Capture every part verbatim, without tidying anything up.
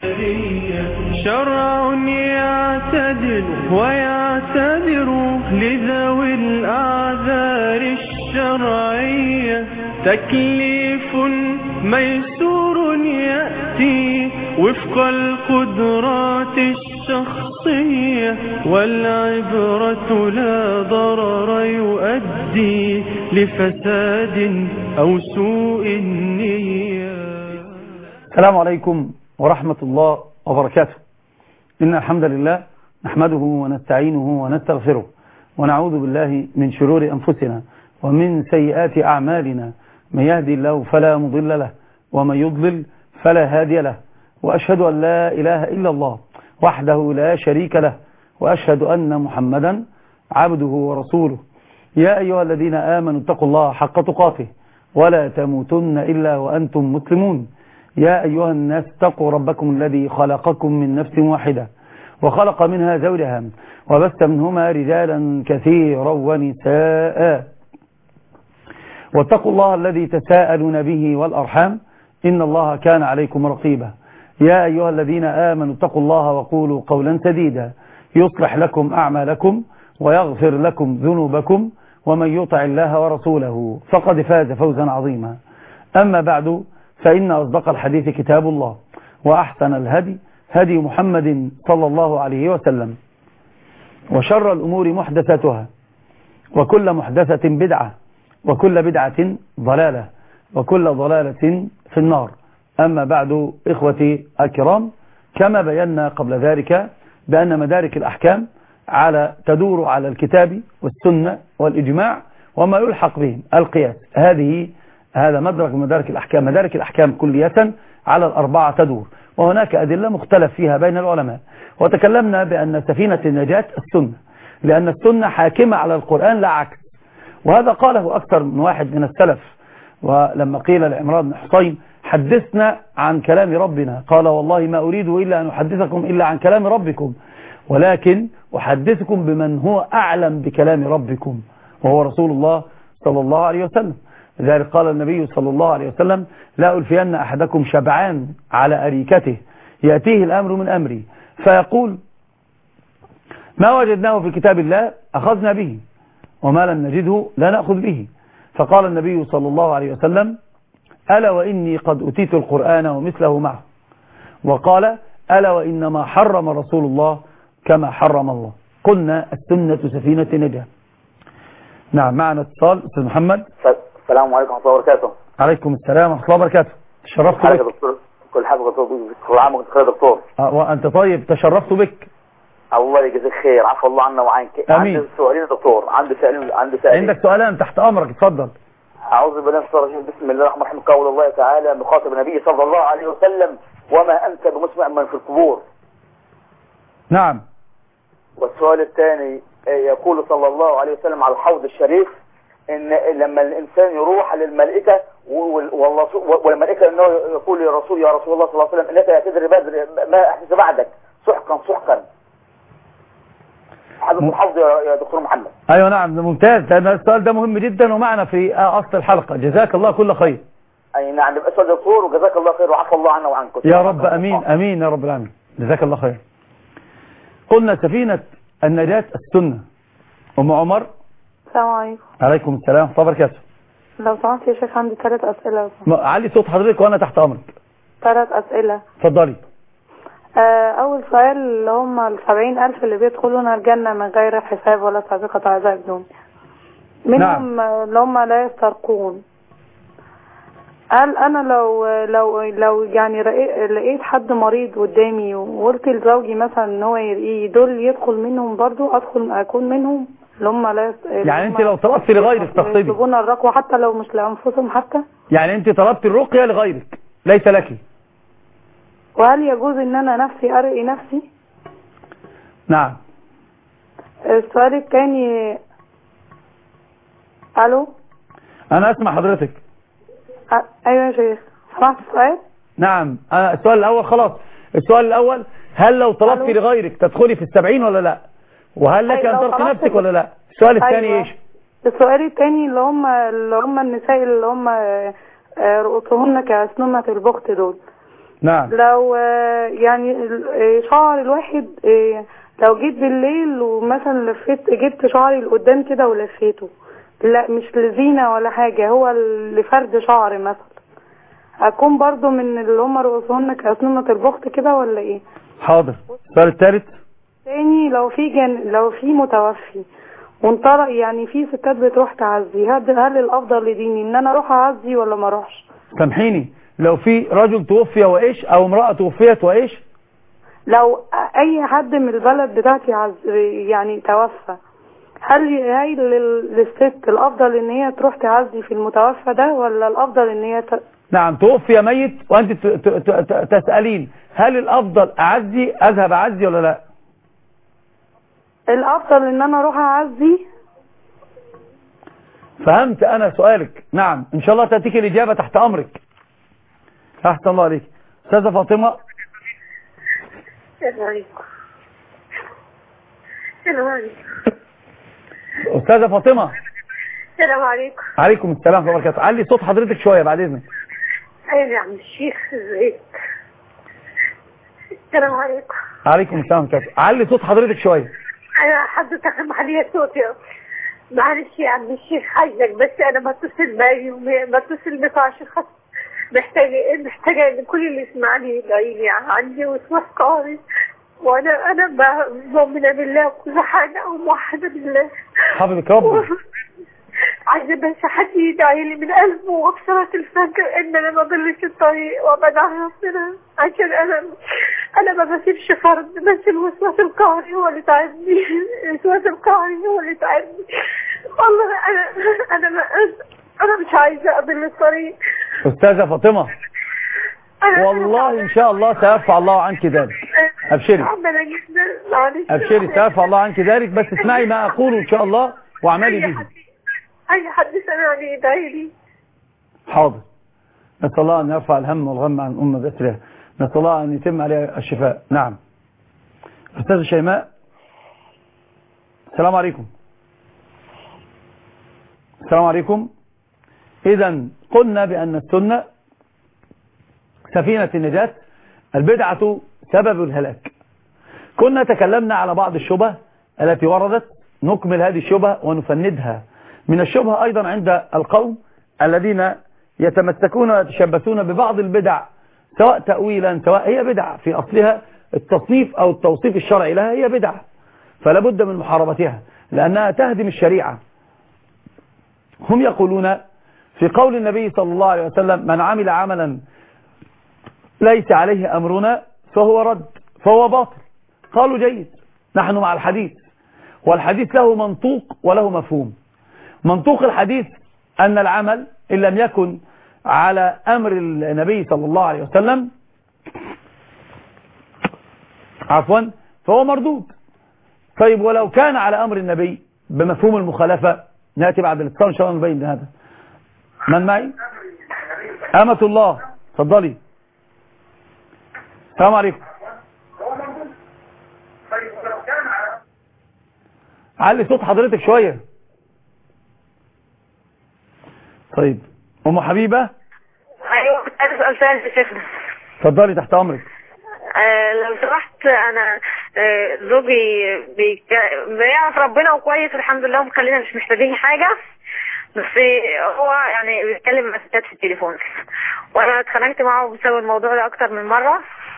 شرع يعتدل ويعتذر لذوي الأعذار الشرعية، تكليف ميسور يأتي وفق القدرات الشخصية، والعبرة لا ضرر يؤدي لفساد أو سوء النية. السلام عليكم ورحمة الله وبركاته. إن الحمد لله نحمده ونستعينه ونستغفره ونعوذ بالله من شرور أنفسنا ومن سيئات أعمالنا، من يهدي الله فلا مضل له ومن يضلل فلا هادي له، وأشهد أن لا إله إلا الله وحده لا شريك له، وأشهد أن محمدا عبده ورسوله. يا أيها الذين آمنوا اتقوا الله حق تقاته ولا تموتن إلا وأنتم مسلمون. يا أيها الناس اتقوا ربكم الذي خلقكم من نفس واحدة وخلق منها زوجها وبث منهما رجالا كثيرا ونساء، واتقوا الله الذي تساءلون به والأرحام إن الله كان عليكم رقيبا. يا أيها الذين آمنوا اتقوا الله وقولوا قولا سديدا يصلح لكم أعمالكم ويغفر لكم ذنوبكم، ومن يطع الله ورسوله فقد فاز فوزا عظيما. أما بعد، فإن أصدق الحديث كتاب الله، وأحسن الهدي هدي محمد صلى الله عليه وسلم، وشر الأمور محدثاتها، وكل محدثة بدعة، وكل بدعة ضلالة، وكل ضلالة في النار. أما بعد، إخوتي الكرام، كما بينا قبل ذلك بأن مدارك الأحكام على تدور على الكتاب والسنة والإجماع وما يلحق بهم القياس. هذه هذا مدرك من مدارك الأحكام. مدارك الأحكام كلية على الأربعة تدور، وهناك أدلة مختلف فيها بين العلماء. وتكلمنا بأن سفينة النجاة السنة، لأن السنة حاكمة على القرآن لا عكس، وهذا قاله أكثر من واحد من السلف. ولما قيل لعمران بن حصين حدثنا عن كلام ربنا، قال والله ما أريد إلا أن أحدثكم إلا عن كلام ربكم، ولكن أحدثكم بمن هو أعلم بكلام ربكم، وهو رسول الله صلى الله عليه وسلم. لذلك قال النبي صلى الله عليه وسلم: لا ألفين أحدكم شبعان على أريكته يأتيه الأمر من أمري فيقول ما وجدناه في كتاب الله أخذنا به، وما لم نجده لا نأخذ به. فقال النبي صلى الله عليه وسلم: ألا وإني قد أتيت القرآن ومثله معه. وقال: ألا وإنما حرم رسول الله كما حرم الله. قلنا السنة سفينة نجاة. نعم، معنا اتصال. أستاذ محمد. السلام عليكم ورحمة الله وبركاته. عليكم السلام ورحمة الله وبركاته. تشرفت بك. دكتور كل حاجة دكتور، كل عام وانت بخير دكتور. أه وأنت طيب، تشرفت بك. الله يجزيك خير، عفو الله عنا وعنك. آمين. عندي سؤالين يا دكتور، عندي سؤالين عندي سؤالين. عندك سؤالان، تحت أمرك، اتفضل. أعوذ بالله من الشيطان الرجيم، بسم الله الرحمن الرحيم. قول الله تعالى مخاطب النبي صلى الله عليه وسلم: وما أنت بمسمع من في القبور. نعم. والسؤال الثاني، يقول صلى الله عليه وسلم على الحوض الشريف ان لما الانسان يروح للملائكه والملائكه انه يقول يا رسول يا رسول الله صلى الله عليه وسلم انك لا تدري بدر ما احدث بعدك سحقا سحقا. حدث الحوض يا دكتور محمد. ايوه نعم، ممتاز. السؤال ده مهم جدا ومعنا في اصل الحلقه. جزاك الله كل خير. اي نعم، السؤال يا دكتور، وجزاك الله خير وعفى الله عنا وعنكم يا رب. امين امين يا رب العالمين. جزاك الله خير. قلنا سفينه النجاة السنه. ام عمر. السلام عليكم. عليكم السلام ورحمة الله وبركاته. لو سمحت يا شيخ، عندي ثلاث أسئلة. علي صوت حضرتك وأنا تحت أمرك. ثلاث أسئلة. اتفضلي. آه أول سؤال، اللي هم السبعين ألف اللي بيدخلون الجنة من غير حساب ولا سابقة عذاب دون، منهم نعم. اللي هم لا يسترقون. قال أنا لو لو لو يعني لقيت حد مريض قدامي وقلت لزوجي مثلا إن هو يرقيه، دول يدخل منهم برضو؟ أدخل أكون منهم؟ اللي هم لا يعني انت لو طلبت لغيرك تقصدي يطلبون الرقوة حتى لو مش لأنفسهم حتى؟ يعني انت طلبت الرقية لغيرك ليس لك. وهل يجوز ان انا نفسي ارقي نفسي؟ نعم. السؤال الثاني. الو، انا اسمع حضرتك. أ... ايوه يا شيخ، سمعت السؤال؟ نعم. أنا السؤال الاول خلاص. السؤال الاول، هل لو طلبت لغيرك تدخلي في السبعين ولا لا؟ وهل لك أيوة ان ترقي نفسك ولا لا؟ السؤال الثاني أيوة. ايش؟ السؤال الثاني اللي هم اللي هم النساء اللي هم رؤوسهن كأسنمة البخت دول، نعم. لو يعني شعر الواحد لو جيت بالليل ومثلا لفيت جبت شعري لقدام كده ولفيته، لا مش لزينة ولا حاجة، هو لفرد شعر مثلا، اكون برضو من اللي هم رؤوسهن كأسنمة البخت كده ولا ايه؟ حاضر. السؤال الثالث تاني، لو في جن... لو في متوفي وانطلق، يعني في ستات بتروح تعزي، هل هل الافضل لديني ان انا اروح اعزي ولا ما اروحش؟ سامحيني، لو في رجل توفي وايش او امرأة توفيت وايش؟ لو اي حد من البلد بتاعتي عز... يعني توفى، هل هي للست الافضل ان هي تروح تعزي في المتوفى ده ولا الافضل ان هي ت... نعم، توفي ميت وانت ت... ت... ت... تسألين هل الافضل اعزي اذهب اعزي ولا لا؟ الافضل ان انا اروح اعزي. فهمت انا سؤالك. نعم، ان شاء الله تأتيك الاجابة تحت امرك. احسن الله عليك. استاذة فاطمة. السلام عليكم. السلام عليكم. استاذة فاطمة. السلام عليكم. عليكم السلام ورحمة الله وبركاته. علي صوت حضرتك شوية بعد اذنك. ايوه يا عم الشيخ، ازيك؟ السلام عليكم. عليكم السلام ورحمة الله وبركاته. علي صوت حضرتك شوية. انا حضرتك معليه صوتي، معلش يا عم الشيخ، عايزك بس انا بتصل باقي ما بتصل بقاش خاص، محتاجه محتاجه ان كل اللي يسمعني يدعي لي، عندي وسواس قهري، وانا انا مؤمنه بالله وكل حاجه وموحده بالله. حافظك ربي. عايزه بس حد يدعي لي من قلبه وبصلاه الفجر ان انا ما اضلش الطريق وابعد عن ربنا، عشان انا انا ما بسيبش فرد، بس الوسواس القهري هو اللي تعبني، الوسواس القهري هو اللي تعبني والله. انا انا ما انا مش عايزه اضل الطريق. استاذه فاطمه، والله ان شاء الله سيرفع الله عنك ذلك. ابشري ابشري، سيرفع الله عنك ذلك، بس اسمعي ما اقوله ان شاء الله واعملي به. اي حد سمعني يدعي لي. حاضر. نسال الله ان يرفع الهم والغم عن امه باسرها، نسال الله ان يتم عليها الشفاء. نعم. استاذه شيماء. السلام عليكم. السلام عليكم. اذا قلنا بان السنه سفينه النجاه، البدعه سبب الهلاك. كنا تكلمنا على بعض الشبه التي وردت، نكمل هذه الشبه ونفندها. من الشبهة أيضا عند القوم الذين يتمسكون ويتشبثون ببعض البدع، سواء تأويلا سواء هي بدع في أصلها، التصنيف أو التوصيف الشرعي لها هي بدع، فلا بد من محاربتها لأنها تهدم الشريعة. هم يقولون في قول النبي صلى الله عليه وسلم: من عمل عملا ليس عليه أمرنا فهو رد فهو باطل. قالوا جيد، نحن مع الحديث، والحديث له منطوق وله مفهوم. منطوق الحديث أن العمل إن لم يكن على أمر النبي صلى الله عليه وسلم عفوا فهو مردود. طيب ولو كان على أمر النبي بمفهوم المخالفة، نأتي بعد الاتصال إن شاء الله نبين هذا. من معي؟ أمة الله، اتفضلي. السلام عليكم. علي صوت حضرتك شوية. طيب ام حبيبه. ايوه كنت عايز اسال سؤال يا شيخنا. اتفضلي تحت امرك. آه لو سمحت، انا آه زوجي بيك... بيعرف ربنا وكويس الحمد لله ومخلينا مش محتاجين حاجه، بس هو يعني بيتكلم مسجات في التليفون، وانا اتخانقت معه بسبب الموضوع ده اكتر من مره،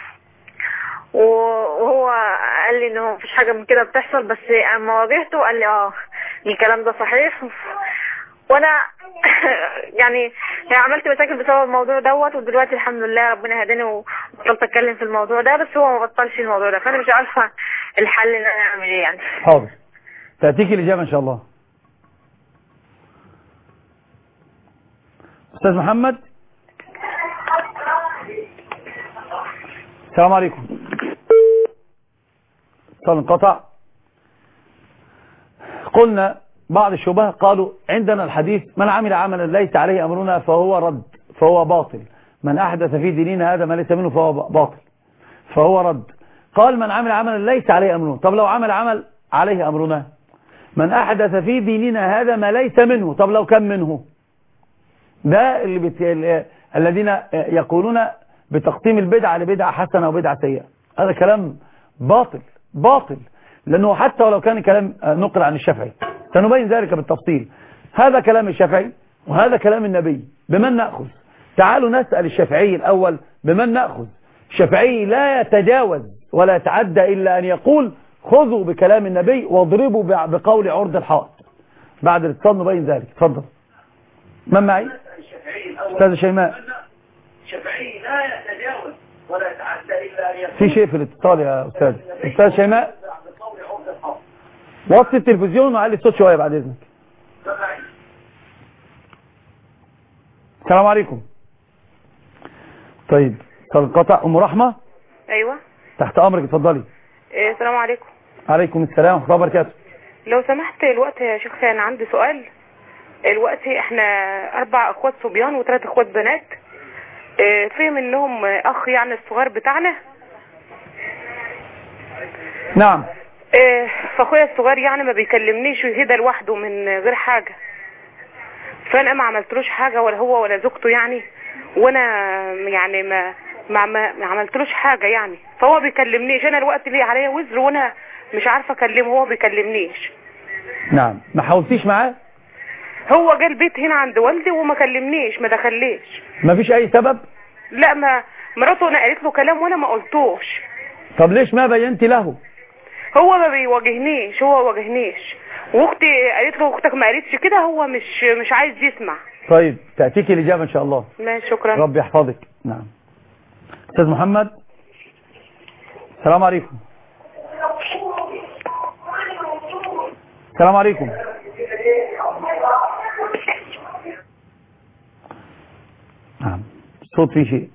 وهو قال لي انه مفيش حاجه من كده بتحصل، بس اما واجهته قال لي اه الكلام ده صحيح، وانا يعني عملت مشاكل بسبب الموضوع دوت، ودلوقتي الحمد لله ربنا هداني وبطلت اتكلم في الموضوع ده، بس هو ما بطلش الموضوع ده، فانا مش عارفه الحل ان انا اعمل ايه يعني. حاضر، تاتيكي الاجابه ان شاء الله. استاذ محمد. السلام عليكم. اتصال انقطع. قلنا بعض الشبهة، قالوا عندنا الحديث: من عمل عملا ليس عليه أمرنا فهو رد فهو باطل، من أحدث في ديننا هذا ما ليس منه فهو باطل فهو رد. قال: من عمل عملا ليس عليه أمرنا. طب لو عمل عمل عليه أمرنا؟ من أحدث في ديننا هذا ما ليس منه. طب لو كان منه؟ ده اللي بت... الذين يقولون بتقسيم البدعة لبدعة حسنة وبدعة سيئة. هذا كلام باطل باطل، لأنه حتى ولو كان كلام نقل عن الشافعي سنبين ذلك بالتفصيل. هذا كلام الشافعي وهذا كلام النبي، بمن نأخذ؟ تعالوا نسأل الشافعي الأول بمن نأخذ. الشافعي لا يتجاوز ولا يتعدى إلا أن يقول خذوا بكلام النبي واضربوا بقول عرض الحائط. بعد الاتصال نبين ذلك. اتفضل. من معي؟ أستاذ شيماء. الشافعي لا يتجاوز ولا يتعدى إلا أن يقول في شيء في الاتصال يا أستاذ. أستاذ شيماء وطي التلفزيون وعلي الصوت شوية بعد إذنك. السلام عليكم. طيب قطع. أم رحمة. أيوة تحت أمرك اتفضلي. إيه السلام عليكم. عليكم السلام ورحمة الله وبركاته. لو سمحت الوقت يا شيخ أنا عندي سؤال. الوقت احنا أربع أخوات صبيان وثلاث أخوات بنات. إيه في منهم أخ يعني الصغير بتاعنا. نعم. إيه فأخويا الصغير يعني ما بيكلمنيش ويهدى لوحده من غير حاجة، فأنا ما عملتلوش حاجة ولا هو ولا زوجته يعني، وأنا يعني ما ما ما عملتلوش حاجة يعني، فهو بيكلمنيش. أنا الوقت ليه عليا وزر وأنا مش عارفة أكلمه، هو بيكلمنيش. نعم. ما حاولتيش معاه؟ هو جه البيت هنا عند والدي وما كلمنيش، ما دخليش. ما فيش أي سبب؟ لا، ما مراته أنا قالت له كلام وأنا ما قلتوش. طب ليش ما بينتي له؟ هو ما بيواجهنيش، هو واجهنيش، واختي قالت له اختك ما قالتش كده، هو مش مش عايز يسمع. طيب تأتيك الإجابة إن شاء الله. ماشي شكرا. ربي يحفظك. نعم. أستاذ محمد. السلام عليكم. السلام عليكم. نعم الصوت فيه شيء.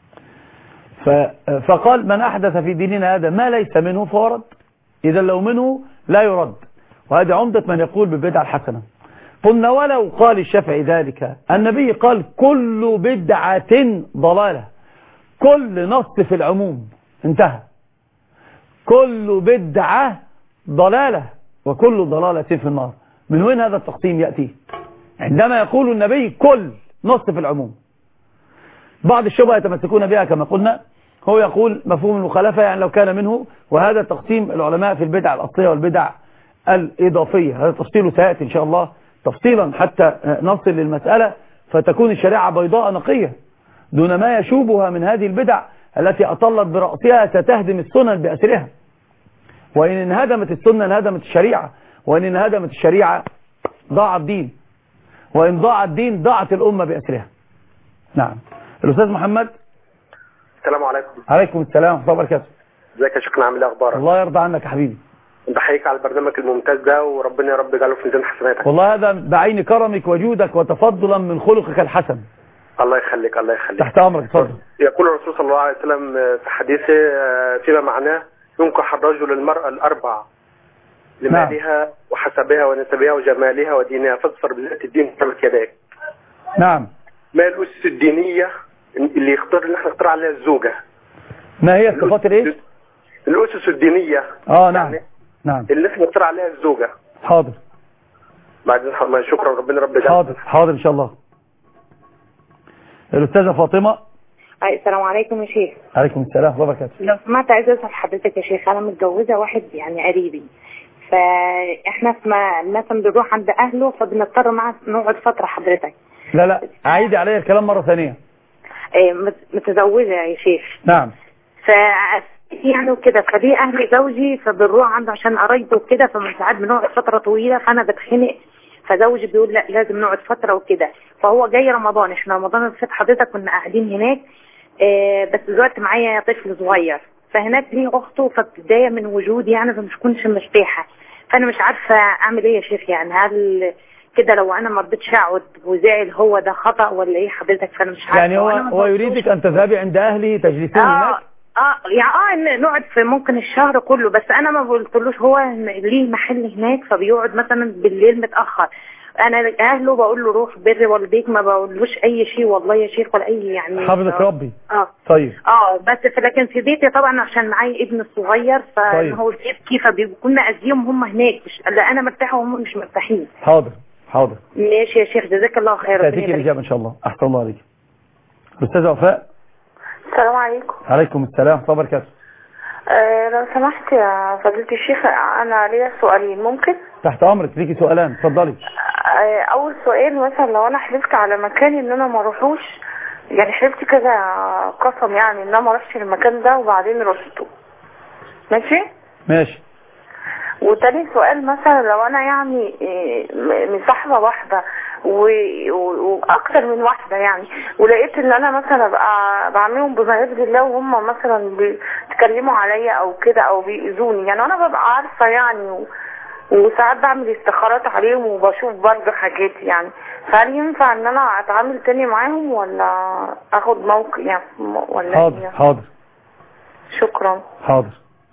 فقال من أحدث في ديننا هذا ما ليس منه فورد، إذا لو منه لا يرد، وهذه عمدة من يقول بالبدعة الحسنة. قلنا ولو قال الشافعي ذلك، النبي قال كل بدعة ضلالة، كل نص في العموم انتهى. كل بدعة ضلالة وكل ضلالة في النار. من وين هذا التقسيم يأتي؟ عندما يقول النبي كل نص في العموم. بعض الشبهة يتمسكون بها كما قلنا، هو يقول مفهوم المخالفة يعني لو كان منه، وهذا تقسيم العلماء في البدع الأصلية والبدع الإضافية. هذا تفصيله سيأتي إن شاء الله تفصيلا حتى نصل للمسألة فتكون الشريعة بيضاء نقية دون ما يشوبها من هذه البدع التي أطلت برأسها ستهدم السنن بأسرها. وإن انهدمت السنة انهدمت الشريعة، وإن انهدمت الشريعة ضاع الدين، وإن ضاع الدين ضاعت الأمة بأسرها. نعم. الأستاذ محمد. السلام عليكم. عليكم السلام ورحمة الله وبركاته. ازيك يا شيخنا، عامل ايه اخبارك؟ الله يرضى عنك يا حبيبي. بحييك على البرنامج الممتاز ده، وربنا يا رب يجعله في ميزان حسناتك. والله هذا بعين كرمك وجودك وتفضلا من خلقك الحسن. الله يخليك الله يخليك. تحت امرك اتفضل. يقول الرسول صلى الله عليه وسلم في حديثه فيما معناه ينكح الرجل المرأة الأربع لمالها نعم. وحسبها ونسبها وجمالها ودينها، فاظفر بذات الدين تمت يداك. نعم. ما الأسس الدينية اللي يختار اللي احنا نختار عليها الزوجة؟ ما هي الصفات الايه؟ الأسس الدينية. اه نعم يعني نعم اللي احنا نختار عليها الزوجة. حاضر. بعدين شكرا، ربنا رب يجعلك. حاضر حاضر ان شاء الله. الأستاذة فاطمة. السلام عليكم يا شيخ. عليكم السلام ورحمة الله وبركاته. لو سمعت عايزة أسأل حضرتك يا شيخ، أنا متجوزة واحد يعني قريبي، فإحنا في مثلا بنروح عند أهله فبنضطر معاه نقعد فترة حضرتك. لا لا عيدي عليا الكلام مرة ثانية. متزوجة يا شيخ. نعم. ف يعني وكده، فدي أهل زوجي فبنروح عنده عشان قرايبه وكده، فمن ساعات بنقعد فترة طويلة، فأنا بتخنق، فزوجي بيقول لا لازم نقعد فترة وكده. فهو جاي رمضان، احنا رمضان اللي فات حضرتك كنا قاعدين هناك، اه بس دلوقتي معايا طفل صغير، فهناك ليه اخته فبتضايق من وجودي يعني، فمش كنتش مرتاحه، فانا مش عارفه اعمل ايه يا شيخ يعني. هل كده لو انا ما رضيتش اقعد وزعل هو ده خطأ ولا ايه حضرتك؟ فانا مش عارفه. يعني هو هو يريدك ان تذهبي عند اهلي تجلسين آه هناك؟ اه يعني اه نقعد في ممكن الشهر كله، بس انا ما قلتلوش، هو ليه محل هناك فبيقعد مثلا بالليل متاخر، انا اهله بقول له روح بر والديك، ما بقولوش اي شيء والله يا شيخ ولا اي يعني. حافظك ربي. اه طيب. اه بس في لكن في بيتي طبعا عشان معايا ابن الصغير فهو طيب. بيبكي فبيكون مأذيهم هم هناك، مش لا انا مرتاحه وهم مش مرتاحين. حاضر حاضر. ماشي يا شيخ، جزاك الله خير. تأتيك الإجابة ان شاء الله. احسن الله عليك. الاستاذه وفاء. السلام عليكم. عليكم السلام ورحمة الله وبركاته. أه لو سمحت يا فضيلة الشيخ، أنا ليا سؤالين ممكن؟ تحت أمرك، ليكي سؤالان، اتفضلي. أه أول سؤال، مثلا لو أنا حلفت على مكان إن أنا ما اروحوش، يعني حلفت كذا قسم يعني إن أنا ما اروحش المكان ده وبعدين رحته، ماشي؟ ماشي. وتاني سؤال، مثلا لو أنا يعني مصاحبة واحدة واكثر من واحدة يعني، ولقيت ان انا مثلا ابقى بعملهم بما يرضي الله وهم مثلا بيتكلموا عليا او كده او بيأذوني، يعني انا ببقى عارفة يعني، وساعات بعمل استخارات عليهم وبشوف برضه حاجات يعني، فهل ينفع ان انا اتعامل تاني معاهم ولا اخد موقف يعني ولا؟ حاضر يعني؟ حاضر. شكرا. حاضر.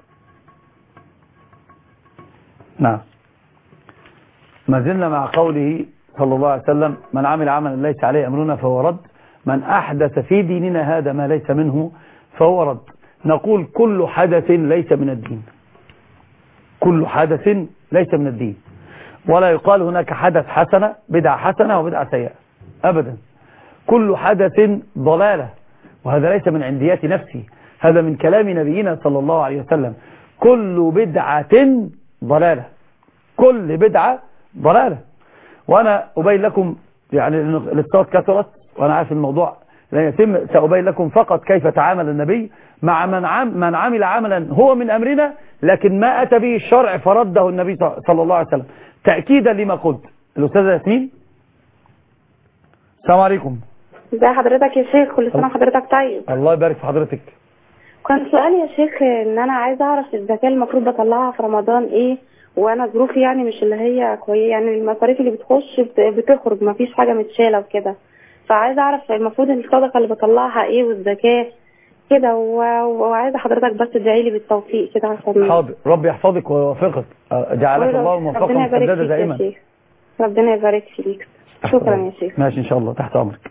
نعم. ما زلنا مع قوله صلى الله عليه وسلم: من عمل عملا ليس عليه أمرنا فهو رد، من أحدث في ديننا هذا ما ليس منه فهو رد. نقول كل حدث ليس من الدين، كل حدث ليس من الدين، ولا يقال هناك حدث حسنة بدعة حسنة وبدعة سيئة أبدا. كل حدث ضلالة، وهذا ليس من عنديات نفسي، هذا من كلام نبينا صلى الله عليه وسلم. كل بدعة ضلالة، كل بدعة ضلالة. وأنا أبين لكم يعني الاتصالات كثرت وأنا عارف الموضوع لا يتم، سأبين لكم فقط كيف تعامل النبي مع من عم من عمل عملا هو من أمرنا لكن ما أتى به الشرع فرده النبي صلى الله عليه وسلم، تأكيدا لما قلت. الأستاذة ياسمين، السلام عليكم. ازي حضرتك يا شيخ؟ كل سنة وحضرتك طيب. الله يبارك في حضرتك. كان سؤالي يا شيخ ان انا عايزه اعرف الزكاه المفروض بطلعها في رمضان ايه، وانا ظروفي يعني مش اللي هي كويسه، يعني المصاريف اللي بتخش بتخرج ما فيش حاجه متشاله وكده، فعايزه اعرف المفروض الصدقه اللي بطلعها ايه والزكاه كده، وعايزه حضرتك بس تدعي لي بالتوفيق كده عشان. حاضر، ربي يحفظك ويوفقك، جعلك الله موفقا مسددا دائما. ربنا يبارك فيك. شكرا يا شيخ. ماشي ان شاء الله، تحت امرك.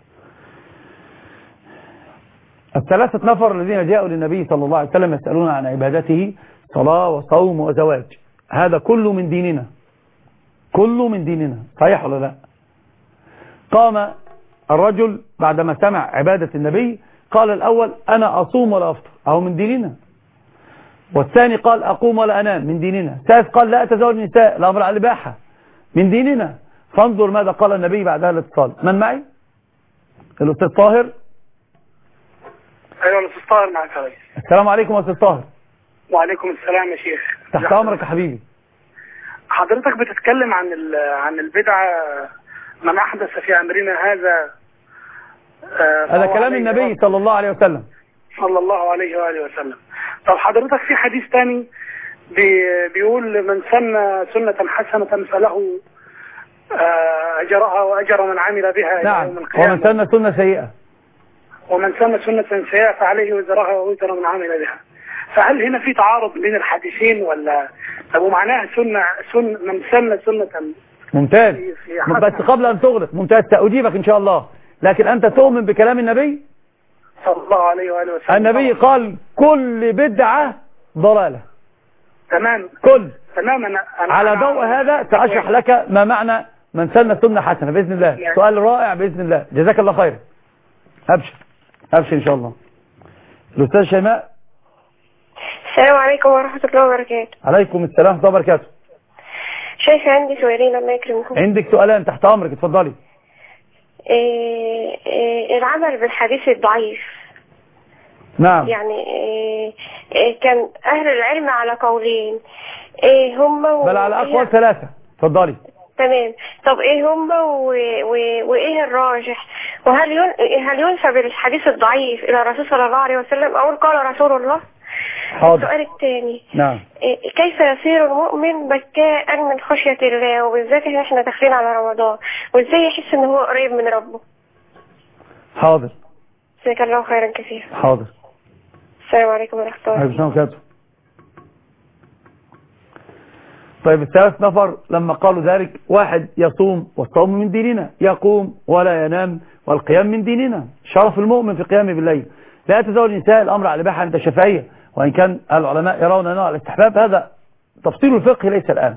الثلاثة نفر الذين جاءوا للنبي صلى الله عليه وسلم يسألون عن عبادته، صلاة وصوم وزواج، هذا كله من ديننا، كله من ديننا، صحيح ولا لا؟ قام الرجل بعدما سمع عبادة النبي قال الأول أنا أصوم ولا أفطر، أهو من ديننا. والثاني قال أقوم ولا أنام، من ديننا. الثالث قال لا أتزوج النساء، الأمر على الإباحة، من ديننا. فانظر ماذا قال النبي بعد هذا الاتصال. من معي؟ الأستاذ طاهر. ايوه الاستاذ طاهر معك يا ريس. السلام عليكم يا استاذ طاهر. وعليكم السلام يا شيخ. تحت امرك يا حبيبي. حضرتك بتتكلم عن عن البدعه، من احدث في امرنا هذا. هذا كلام النبي صلى الله عليه وسلم. صلى الله عليه واله وسلم. طب حضرتك في حديث ثاني بي بيقول من سن سنه حسنه فله اجرها واجر من عمل بها. نعم. يوم القيامه. ومن سن سنه سيئه ومن سن سنة سيئة فعليه وزرها ووزر من عمل بها. فهل هنا في تعارض بين الحديثين ولا طب ومعناها سنة سن من سن سنة؟ ممتاز. بس قبل أن تغلق، ممتاز، سأجيبك إن شاء الله، لكن أنت تؤمن بكلام النبي صلى الله عليه وآله وسلم. النبي قال كل بدعة ضلالة. تمام. كل تمام. أنا أنا على ضوء هذا سأشرح لك ما معنى من سن سنة حسنة بإذن الله. يعني. سؤال رائع بإذن الله، جزاك الله خير. أبشر أبشر إن شاء الله. الأستاذ شيماء. السلام عليكم ورحمة الله وبركاته. عليكم السلام ورحمة الله وبركاته. شيخ عندي سؤالين الله يكرمكم. عندك سؤالان، تحت أمرك، اتفضلي. إيه إيه العمل بالحديث الضعيف. نعم. يعني إيه إيه كان أهل العلم على قولين، إيه هم بل على أقوال ثلاثة، اتفضلي. تمام. طب ايه هم وايه الراجح، وهل هل ينسب الحديث الضعيف الى الرسول صلى الله عليه وسلم او قال رسول الله؟ حاضر. السؤال الثاني. نعم. كيف يصير المؤمن بكاء من خشية الله، وبالذات احنا داخلين على رمضان، وازاي يحس ان هو قريب من ربه؟ حاضر. جزاك الله خيرا كثيرا. حاضر. السلام عليكم ورحمة الله. عليكم السلام وبركاته. طيب الثلاث نفر لما قالوا ذلك، واحد يصوم والصوم من ديننا، يقوم ولا ينام والقيام من ديننا، شرف المؤمن في قيامه بالليل. لا يتزوج النساء، الأمر على الإباحة عند الشافعية، وإن كان العلماء يرون أنه على الاستحباب، هذا تفصيل الفقه ليس الآن.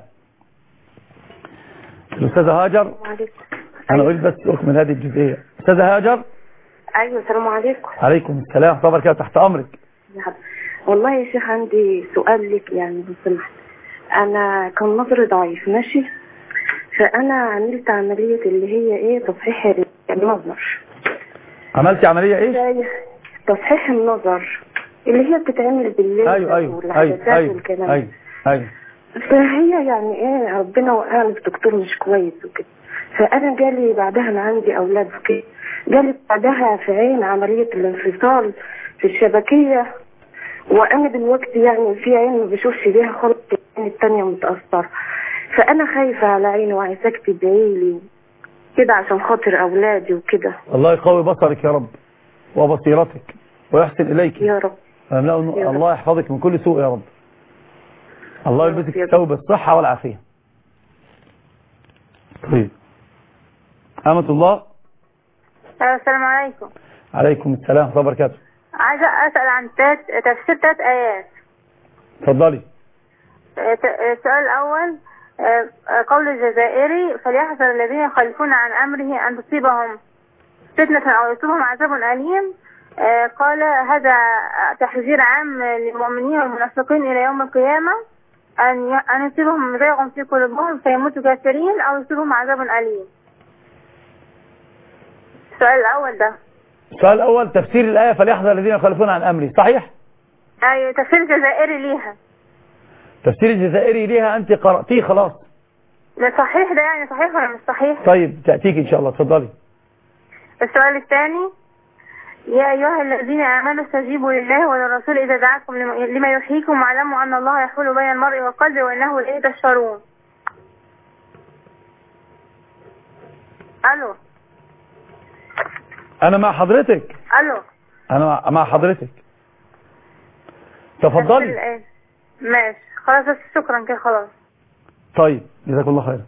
الأستاذة هاجر، أنا أريد بس أكمل هذه الجزئية. أستاذة هاجر. ايوه السلام عليكم. عليكم السلام طبعا كده تحت امرك. والله يا شيخ عندي سؤال لك يعني لو سمحت. انا كان نظري ضعيف ماشي، فانا عملت عمليه اللي هي ايه تصحيح النظر. عملتي عمليه ايه؟ تصحيح النظر اللي هي بتتعمل بالليل. ايوه ايوه والعدسات ايوه والكلام. ايوه ايوه فهي يعني ايه ربنا وقعني في دكتور مش كويس وكده، فانا جالي بعدها انا عندي اولاد وكده، جالي بعدها في عين عمليه الانفصال في الشبكيه، وانا دلوقتي يعني في عين ما بشوفش بيها خالص، العين الثانيه متاثره، فانا خايفه على عيني وعايزاك تدعي لي كده عشان خاطر اولادي وكده. الله يقوي بصرك يا رب وبصيرتك ويحسن اليك يا رب. الله يحفظك من كل سوء يا رب. الله يلبسك ثوب الصحه والعافيه. طيب أمة الله. السلام عليكم. عليكم السلام ورحمة الله وبركاته. عايزة أسأل عن تفسير ثلاث آيات. اتفضلي. السؤال الأول قول الجزائري فليحذر الذين يخالفون عن أمره أن تصيبهم فتنة أو يصيبهم عذاب أليم. قال هذا تحذير عام للمؤمنين والمنافقين إلى يوم القيامة أن أن يصيبهم زيغ في قلوبهم فيموتوا كافرين أو يصيبهم عذاب أليم. السؤال الأول ده. السؤال الأول تفسير الآية فليحذر الذين يخالفون عن أمري صحيح؟ أيوة تفسير الجزائري ليها. تفسير الجزائري ليها أنت قرأتيه خلاص. ده صحيح ده يعني صحيح ولا مش صحيح؟ طيب تأتيك إن شاء الله اتفضلي. السؤال الثاني يا أيها الذين آمنوا استجيبوا لله وللرسول إذا دعاكم لما يحييكم واعلموا أن الله يحول بين المرء والقلب وإنه إليه تحشرون. ألو. أنا مع حضرتك. ألو. أنا مع حضرتك. تفضلي. ماشي خلاص شكرا كده خلاص. طيب جزاك الله خير.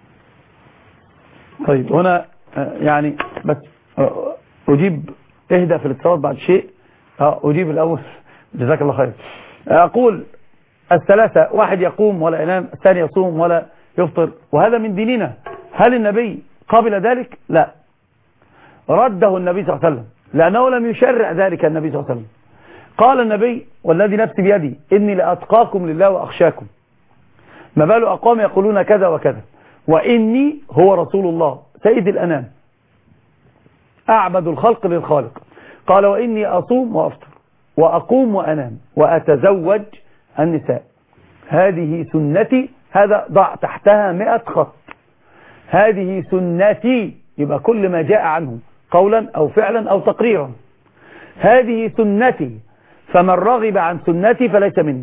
طيب هنا يعني بس أجيب اهدى في الاتصالات بعد شيء. أجيب الأول جزاك الله خير. أقول الثلاثة واحد يقوم ولا ينام، الثاني يصوم ولا يفطر، وهذا من ديننا. هل النبي قبل ذلك؟ لا، رده النبي صلى الله عليه وسلم لأنه لم يشرع ذلك. النبي صلى الله عليه وسلم قال النبي والذي نفسي بيدي إني لأتقاكم لله وأخشاكم، ما بال أقوام يقولون كذا وكذا وإني هو رسول الله سيد الأنام أعبد الخلق للخالق. قال وإني أصوم وأفطر وأقوم وأنام وأتزوج النساء، هذه سنتي. هذا ضع تحتها مئة خط. هذه سنتي، يبقى كل ما جاء عنه قولا أو فعلا أو تقريرا هذه سنتي، فمن رغب عن سنتي فليس مني.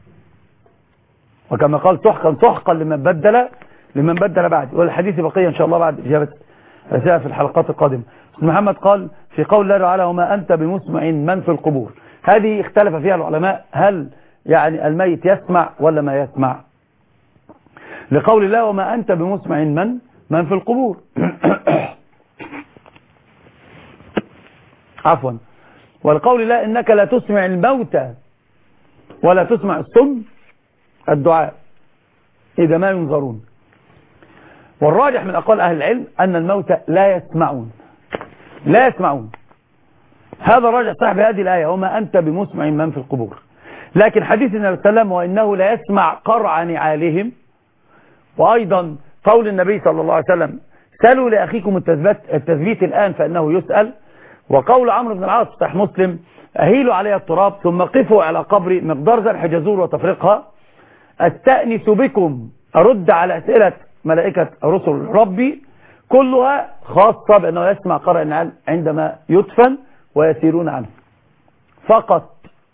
وكما قال سحقا سحقا لمن بدل لمن بدل بعد. والحديث بقية إن شاء الله بعد إجابة أسئلة في الحلقات القادمة. محمد قال في قول الله تعالى وما أنت بمسمع من في القبور، هذه اختلف فيها العلماء، هل يعني الميت يسمع ولا ما يسمع؟ لقول الله وما أنت بمسمع من من في القبور عفوا. والقول الله إنك لا تسمع الموتى ولا تسمع الصم الدعاء إذا ما ينظرون. والراجح من أقوال أهل العلم أن الموتى لا يسمعون لا يسمعون هذا راجح صاحب هذه الآية وما أنت بمسمع من في القبور. لكن حديث النبي صلى الله عليه وسلم وإنه لا يسمع قرع نعالهم، وأيضا قول النبي صلى الله عليه وسلم سألوا لأخيكم التثبيت, التثبيت الآن فإنه يسأل. وقول عمرو بن العاص صحيح مسلم أهيلوا علي التراب ثم قفوا على قبري مقدار زرح جزور وتفرقها أستأنس بكم أرد على أسئلة ملائكة رسل ربي، كلها خاصة بأنه يسمع قرع النعال عندما يدفن ويسيرون عنه فقط،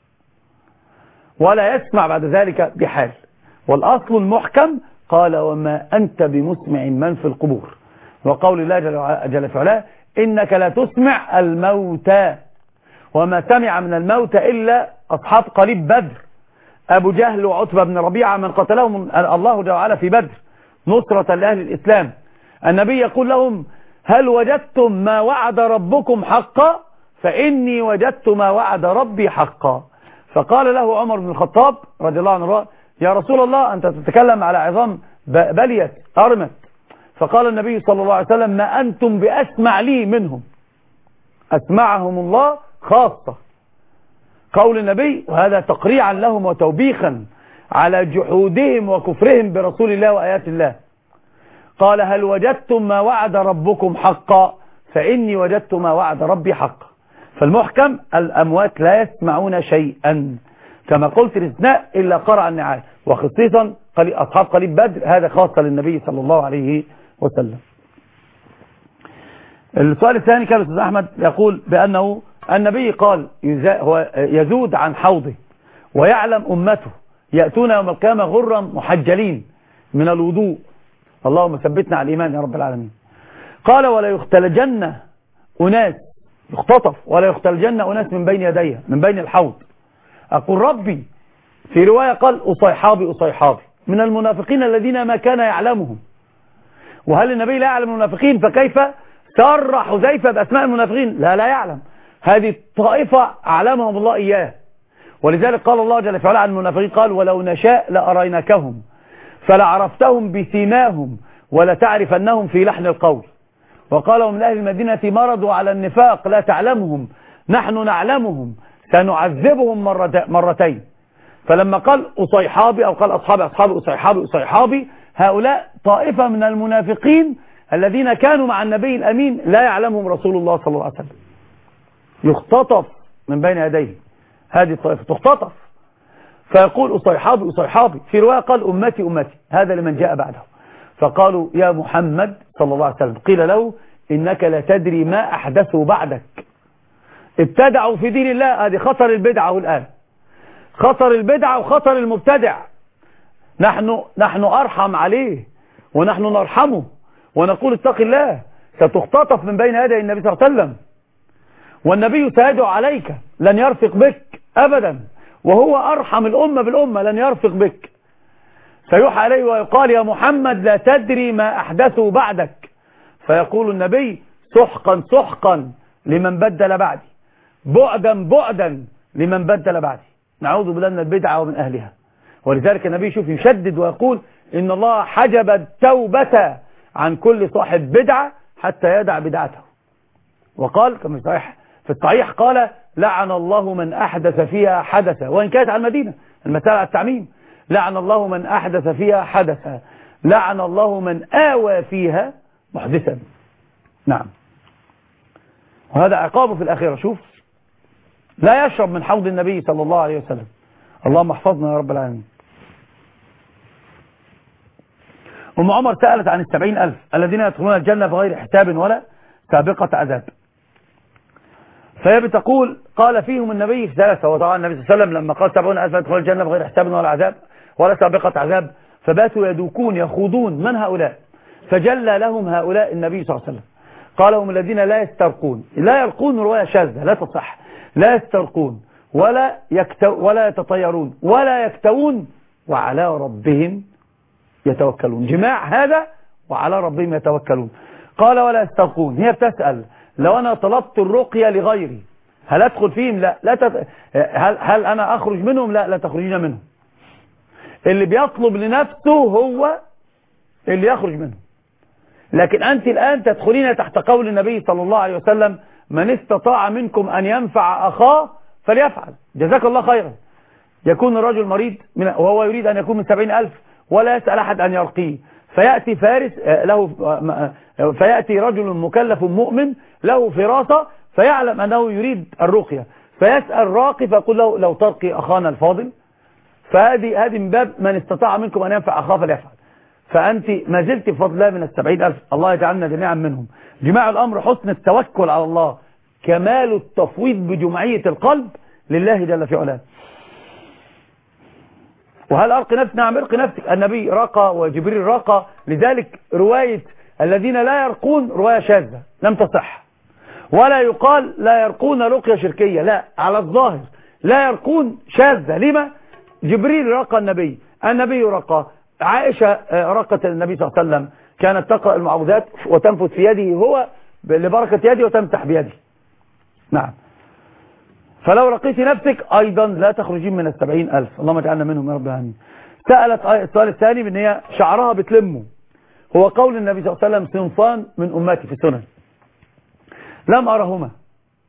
ولا يسمع بعد ذلك بحال. والأصل المحكم قال وما أنت بمسمع من في القبور. وقول الله جل في علاه إنك لا تسمع الموتى، وما سمع من الموتى إلا أصحاب قليب بدر، أبو جهل وعتبة بن ربيعة من قتلهم الله جل وعلا في بدر نصرة لأهل الإسلام. النبي يقول لهم هل وجدتم ما وعد ربكم حقا؟ فإني وجدت ما وعد ربي حقا. فقال له عمر بن الخطاب رضي الله عنه يا رسول الله أنت تتكلم على عظام بليت أرمت. فقال النبي صلى الله عليه وسلم ما أنتم بأسمع لي منهم. أسمعهم الله خاصة. قول النبي، وهذا تقريعا لهم وتوبيخا على جحودهم وكفرهم برسول الله وآيات الله، قال هل وجدتم ما وعد ربكم حقا؟ فإني وجدت ما وعد ربي حقا. فالمحكم الأموات لا يسمعون شيئا كما قلت الاثناء إلا قرع النعال، وخصيصا أصحاب قليب بدر، هذا خاصة للنبي صلى الله عليه وسلم. السؤال الثاني كان الأستاذ أحمد يقول بأنه النبي قال هو يزود عن حوضه ويعلم أمته يأتون يوم القيامة غرا محجلين من الوضوء، اللهم ثبتنا على الإيمان يا رب العالمين. قال ولا يختلجن أناس، يختطف ولا يختلجن أناس من بين يديه من بين الحوض. أقول ربي، في رواية قال أصيحابي أصيحابي من المنافقين الذين ما كان يعلمهم. وهل النبي لا يعلم المنافقين؟ فكيف سر حذيفة بأسماء المنافقين؟ لا لا يعلم، هذه الطائفة أعلمهم الله إياه. ولذلك قال الله جل وعلا عن المنافقين قال ولو نشاء لأريناكهم فلعرفتهم بسيماهم ولتعرفنهم في لحن القول. وقال ومن أهل المدينة مرضوا على النفاق لا تعلمهم نحن نعلمهم سنعذبهم مرتين. فلما قال أصيحابي أو قال أصحابي أصحابي أصيحابي أصيحابي، هؤلاء طائفة من المنافقين الذين كانوا مع النبي الأمين لا يعلمهم رسول الله صلى الله عليه وسلم، يختطف من بين يديه، هذه الطائفة تختطف. فيقول أصيحابي أصيحابي، في رواية قال أمتي أمتي، هذا لمن جاء بعده. فقالوا يا محمد صلى الله عليه وسلم، قيل له إنك لا تدري ما أحدثوا بعدك، ابتدعوا في دين الله. هذه خطر البدعة الآن، خطر البدعة وخطر المبتدع. نحن نحن أرحم عليه ونحن نرحمه ونقول اتق الله، ستختطف من بين يدي النبي صلى الله عليه وسلم، والنبي سيدعو عليك لن يرفق بك أبدا، وهو أرحم الأمة بالأمة لن يرفق بك. فيوحى عليه ويقال يا محمد لا تدري ما أحدثوا بعدك، فيقول النبي سحقا سحقا لمن بدل بعدي، بعدا بعدا لمن بدل بعدي. نعوذ بالله من البدعة ومن أهلها. ولذلك النبي يشوف يشدد ويقول إن الله حجب التوبة عن كل صاحب بدعة حتى يدع بدعته. وقال كما صحيح في الصحيح قال لعن الله من أحدث فيها حدثا، وإن كانت على المدينة المسألة على التعميم، لعن الله من أحدث فيها حدثا، لعن الله من آوى فيها محدثا. نعم، وهذا عقابه في الآخرة. شوف، لا يشرب من حوض النبي صلى الله عليه وسلم. اللهم احفظنا يا رب العالمين. أم عمر سألت عن السبعين ألف الذين يدخلون الجنة بغير حساب ولا سابقة عذاب، فهي بتقول قال فيهم النبي ثلاثة. وطبعا النبي صلى الله عليه وسلم لما قال سبعون ألف يدخلون الجنة بغير حساب ولا عذاب ولا سابقة عذاب، فباتوا يدوكون يخوضون من هؤلاء، فجلى لهم هؤلاء النبي صلى الله عليه وسلم. قال هم الذين لا يسترقون. لا يرقون رواية شاذة لا تصح، لا يسترقون ولا يكتو ولا يتطيرون ولا يكتوون وعلى ربهم يتوكلون. جماع هذا وعلى ربهم يتوكلون. قال ولا يسترقون، هي بتسأل لو أنا طلبت الرقية لغيري هل أدخل فيهم؟ لا لا تت... هل, هل أنا أخرج منهم؟ لا لا تخرجين منهم. اللي بيطلب لنفسه هو اللي يخرج منه. لكن أنت الآن تدخلين تحت قول النبي صلى الله عليه وسلم من استطاع منكم أن ينفع أخاه فليفعل. جزاك الله خيرا. يكون الرجل مريض من وهو يريد أن يكون من سبعين ألف ولا يسأل أحد أن يرقيه، فيأتي فارس له فيأتي رجل مكلف مؤمن له فراسة فيعلم أنه يريد الرقية، فيسأل راقي فيقول له لو ترقي أخانا الفاضل. فهذه هذه من باب من استطاع منكم أن ينفع أخاه فليفعل. فأنت ما زلت بفضل الله من السبعين ألف، الله يجعلنا جميعا منهم. جماع الأمر حسن التوكل على الله، كمال التفويض بجمعية القلب لله جل في علاه. وهل أرقي نفسي؟ نعم ارقي نفسك. النبي رقى وجبريل رقى، لذلك رواية الذين لا يرقون رواية شاذة لم تصح، ولا يقال لا يرقون رقية شركية، لا، على الظاهر لا يرقون شاذة. لما؟ جبريل رقى النبي، النبي رقى، عائشة رقت النبي صلى الله عليه وسلم، كانت تقرأ المعوذات وتنفث في يده هو لبركة يده وتمسح بيده. نعم، فلو رقيت نفسك أيضا لا تخرجين من السبعين ألف، اللهم اجعلنا منهم يا رب العالمين. سألت السؤال الثاني بأن هي شعرها بتلمه، هو قول النبي صلى الله عليه وسلم صنفان من أمتي في السنن لم أرهما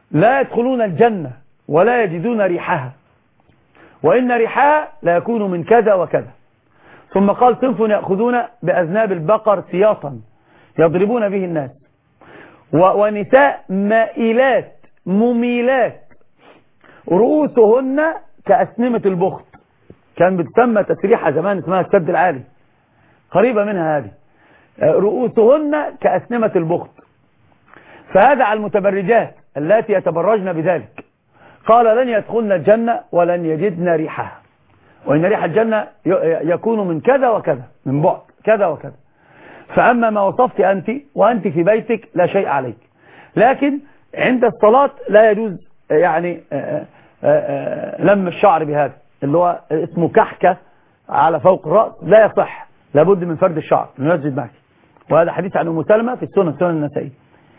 لا يدخلون الجنة ولا يجدون ريحها، وإن ريحها لا يكون من كذا وكذا. ثم قال صنف يأخذون بأذناب البقر سياطا يضربون به الناس، ونساء مائلات مميلات رؤوسهن كأسنمة البخت. كان بتسمى تسريحة زمان اسمها السد العالي، قريبة منها هذه، رؤوسهن كأسنمة البخت. فهذا على المتبرجات التي يتبرجن بذلك. قال لن يدخلن الجنة ولن يجدن ريحها، وإن ريح الجنة يكون من كذا وكذا، من بعد كذا وكذا. فأما ما وصفت أنت وأنت في بيتك لا شيء عليك، لكن عند الصلاة لا يجوز يعني آآ آآ لم الشعر بهذا اللي هو اسمه كحكة على فوق الرأس، لا يصح، لابد من فرد الشعر من المسجد معك. وهذا حديث عن أم سلمة في السنن سنن النسائي.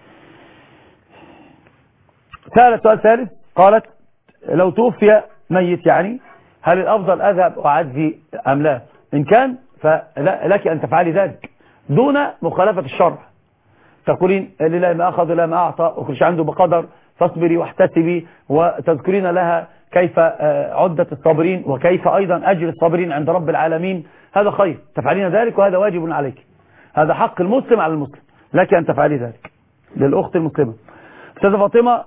سألت سؤال ثالث، قالت لو توفي ميت يعني هل الأفضل أذهب وأعزي أم لا؟ إن كان فلك أن تفعلي ذلك دون مخالفة الشرع. تقولين لله ما أخذ لا ما أعطى وكل شيء عنده بقدر، فاصبري واحتسبي، وتذكرين لها كيف عدة الصابرين وكيف أيضا أجر الصابرين عند رب العالمين. هذا خير، تفعلين ذلك وهذا واجب عليك، هذا حق المسلم على المسلم، لك أن تفعلي ذلك للأخت المسلمة. أستاذة فاطمة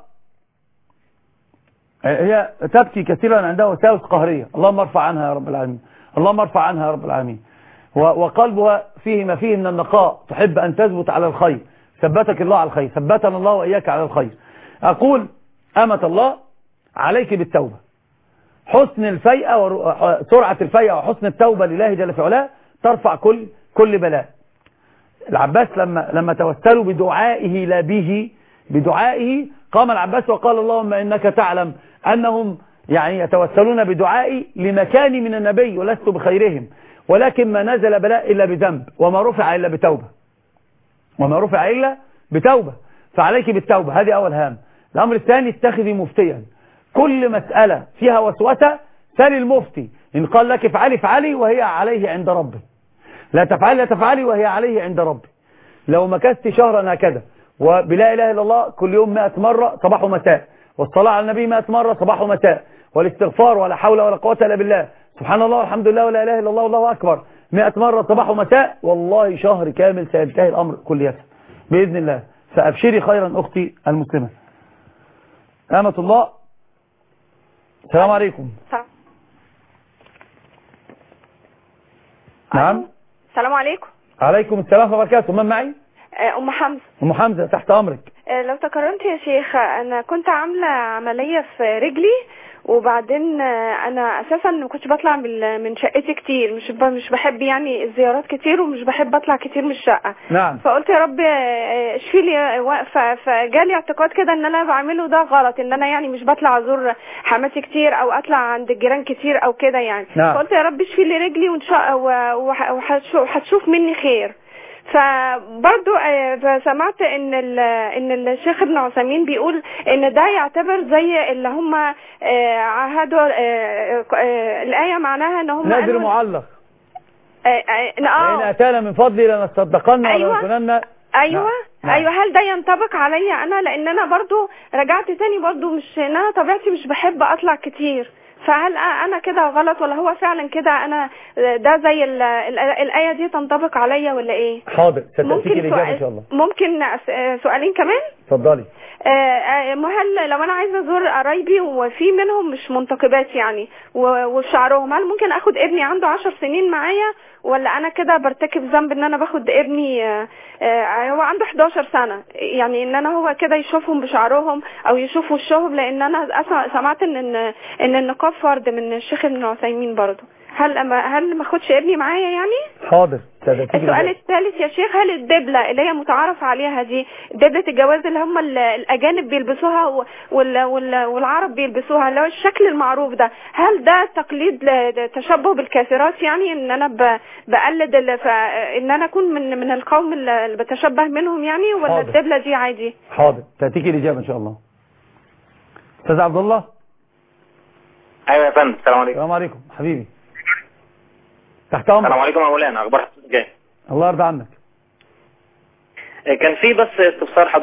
هي تبكي كثيرا عندها وساوس قهرية، اللهم ارفع عنها يا رب العالمين، اللهم ارفع عنها يا رب العالمين. وقلبها فيه ما فيه من النقاء، تحب أن تثبت على الخير، ثبتك الله على الخير، ثبتنا الله وإياك على الخير. أقول أمة الله عليك بالتوبة، حسن الفيئة وسرعة الفيئة وحسن التوبة لله جل في علاه ترفع كل كل بلاء. العباس لما لما توسلوا بدعائه لا به، بدعائه قام العباس وقال اللهم إنك تعلم أنهم يعني يتوسلون بدعائي لمكاني من النبي ولست بخيرهم، ولكن ما نزل بلاء إلا بذنب وما رفع إلا بتوبة، وما رفع إلا بتوبة. فعليك بالتوبة، هذه أول هام. الأمر الثاني، اتخذي مفتيا، كل مسألة فيها وسوسة سل المفتي، إن قال لك افعلي افعلي وهي عليه عند ربي، لا تفعلي لا تفعلي وهي عليه عند ربي. لو مكثت شهرا هكذا وبلا إله إلا الله كل يوم مئة مرة صباح ومساء، والصلاة على النبي مئة مرة صباح ومساء، والاستغفار ولا حول ولا قوة إلا بالله، سبحان الله والحمد لله ولا إله إلا الله والله أكبر مئة مرة صباح ومساء، والله شهر كامل سينتهي الأمر كليته بإذن الله. فأبشري خيرا أختي المسلمة. أمة الله، السلام عليكم. نعم. السلام عليكم. عليكم السلام ورحمة الله وبركاته. من معي؟ أم حمزة. أم حمزة تحت أمرك. لو تكرمت يا شيخ، أنا كنت عاملة عملية في رجلي، وبعدين انا اساسا ما كنتش بطلع من شقتي كتير، مش مش بحب يعني الزيارات كتير، ومش بحب اطلع كتير من الشقه. نعم. فقلت يا رب اشفي لي، فجالي اعتقاد كده ان انا بعمله ده غلط، ان انا يعني مش بطلع ازور حماتي كتير او اطلع عند الجيران كتير او كده يعني. نعم. فقلت يا رب اشفي لي رجلي وان شاء وهتشوف مني خير. فبرضو سمعت ان ان الشيخ ابن عثيمين بيقول ان ده يعتبر زي اللي هم عهدوا الآية، معناها ان هم نذر معلق. اه ان اتانا من فضلي لنصدقن ولنكونن. ايوه نعم. ايوه هل ده ينطبق عليا انا؟ لان انا برضو رجعت تاني برضو مش ان انا طبيعتي مش بحب اطلع كتير، فهل انا كده غلط ولا هو فعلا كده انا ده زي ال ال الآية دي تنطبق عليا ولا ايه؟ حاضر، ستأتيك الإجابة ان شاء الله. ممكن سؤالين كمان؟ اتفضلي. هل لو انا عايزه ازور قرايبي وفي منهم مش منتقبات يعني وشعرهم، هل ممكن اخد ابني عنده عشر سنين معايا، ولا انا كده برتكب ذنب ان انا باخد ابني هو عنده حداشر سنة، يعني ان انا هو كده يشوفهم بشعرهم او يشوف وشهم؟ لان انا سمعت ان ان النقاب فرض من الشيخ ابن عثيمين برضه. هل أما هل ما اخدش ابني معايا يعني؟ حاضر. السؤال الثالث يا شيخ، هل الدبلة اللي هي متعارف عليها دي دبلة الجواز اللي هم الأجانب بيلبسوها والعرب بيلبسوها، اللي هو الشكل المعروف ده، هل ده تقليد تشبه بالكافرات يعني ان انا بقلد ان انا اكون من من القوم اللي بتشبه منهم يعني، ولا حاضر. الدبلة دي عادي؟ حاضر، تأتيك الإجابة ان شاء الله. استاذ عبد الله. ايوه يا فندم. السلام عليكم. السلام عليكم حبيبي. تحت امرك. السلام عليكم يا مولانا، اخبار جاي؟ الله يرضى عنك. كان في بس استفسار حضرتك،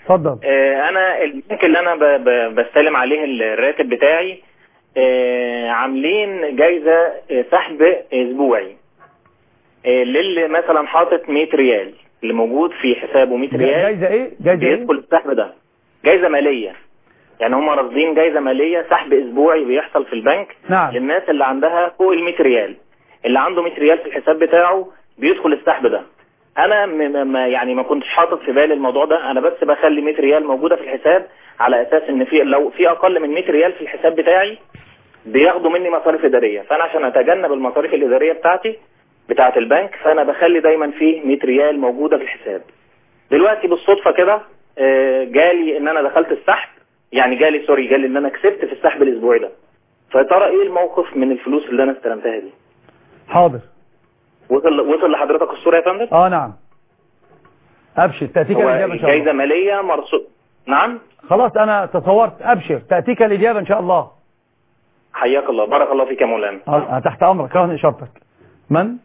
اتفضل. آه انا البنك اللي انا ب... ب... بستلم عليه الراتب بتاعي آه عاملين جايزة آه سحب اسبوعي آه للي مثلا حاطط مية ريال، اللي موجود في حسابه مية ريال. جايزة ايه؟ جايزة ايه؟ بيدخل السحب ده جايزة مالية، يعني هم راصدين جايزة مالية سحب اسبوعي بيحصل في البنك. نعم. للناس اللي عندها فوق ال مية ريال، اللي عنده مية ريال في الحساب بتاعه بيدخل السحب ده. انا م م يعني ما كنتش حاطط في بالي الموضوع ده، انا بس بخلي مية ريال موجودة في الحساب على اساس ان في لو في اقل من مية ريال في الحساب بتاعي بياخدوا مني مصاريف ادارية، فانا عشان اتجنب المصاريف الادارية بتاعتي بتاعة البنك فانا بخلي دايما فيه مية ريال موجودة في الحساب. دلوقتي بالصدفة كده جالي ان انا دخلت السحب، يعني جالي سوري جالي ان انا كسبت في السحب الاسبوعي ده. فترى ايه الموقف من الفلوس اللي انا استلمتها دي؟ حاضر. وصل وصل لحضرتك الصورة يا فندم؟ اه نعم. ابشر تأتيك الإجابة إن شاء الله. جايزة مالية مرصود. نعم؟ خلاص أنا تصورت. أبشر تأتيك الإجابة إن شاء الله. حياك الله، بارك الله فيك يا مولانا. أه تحت أمرك، رهن إشارتك. من؟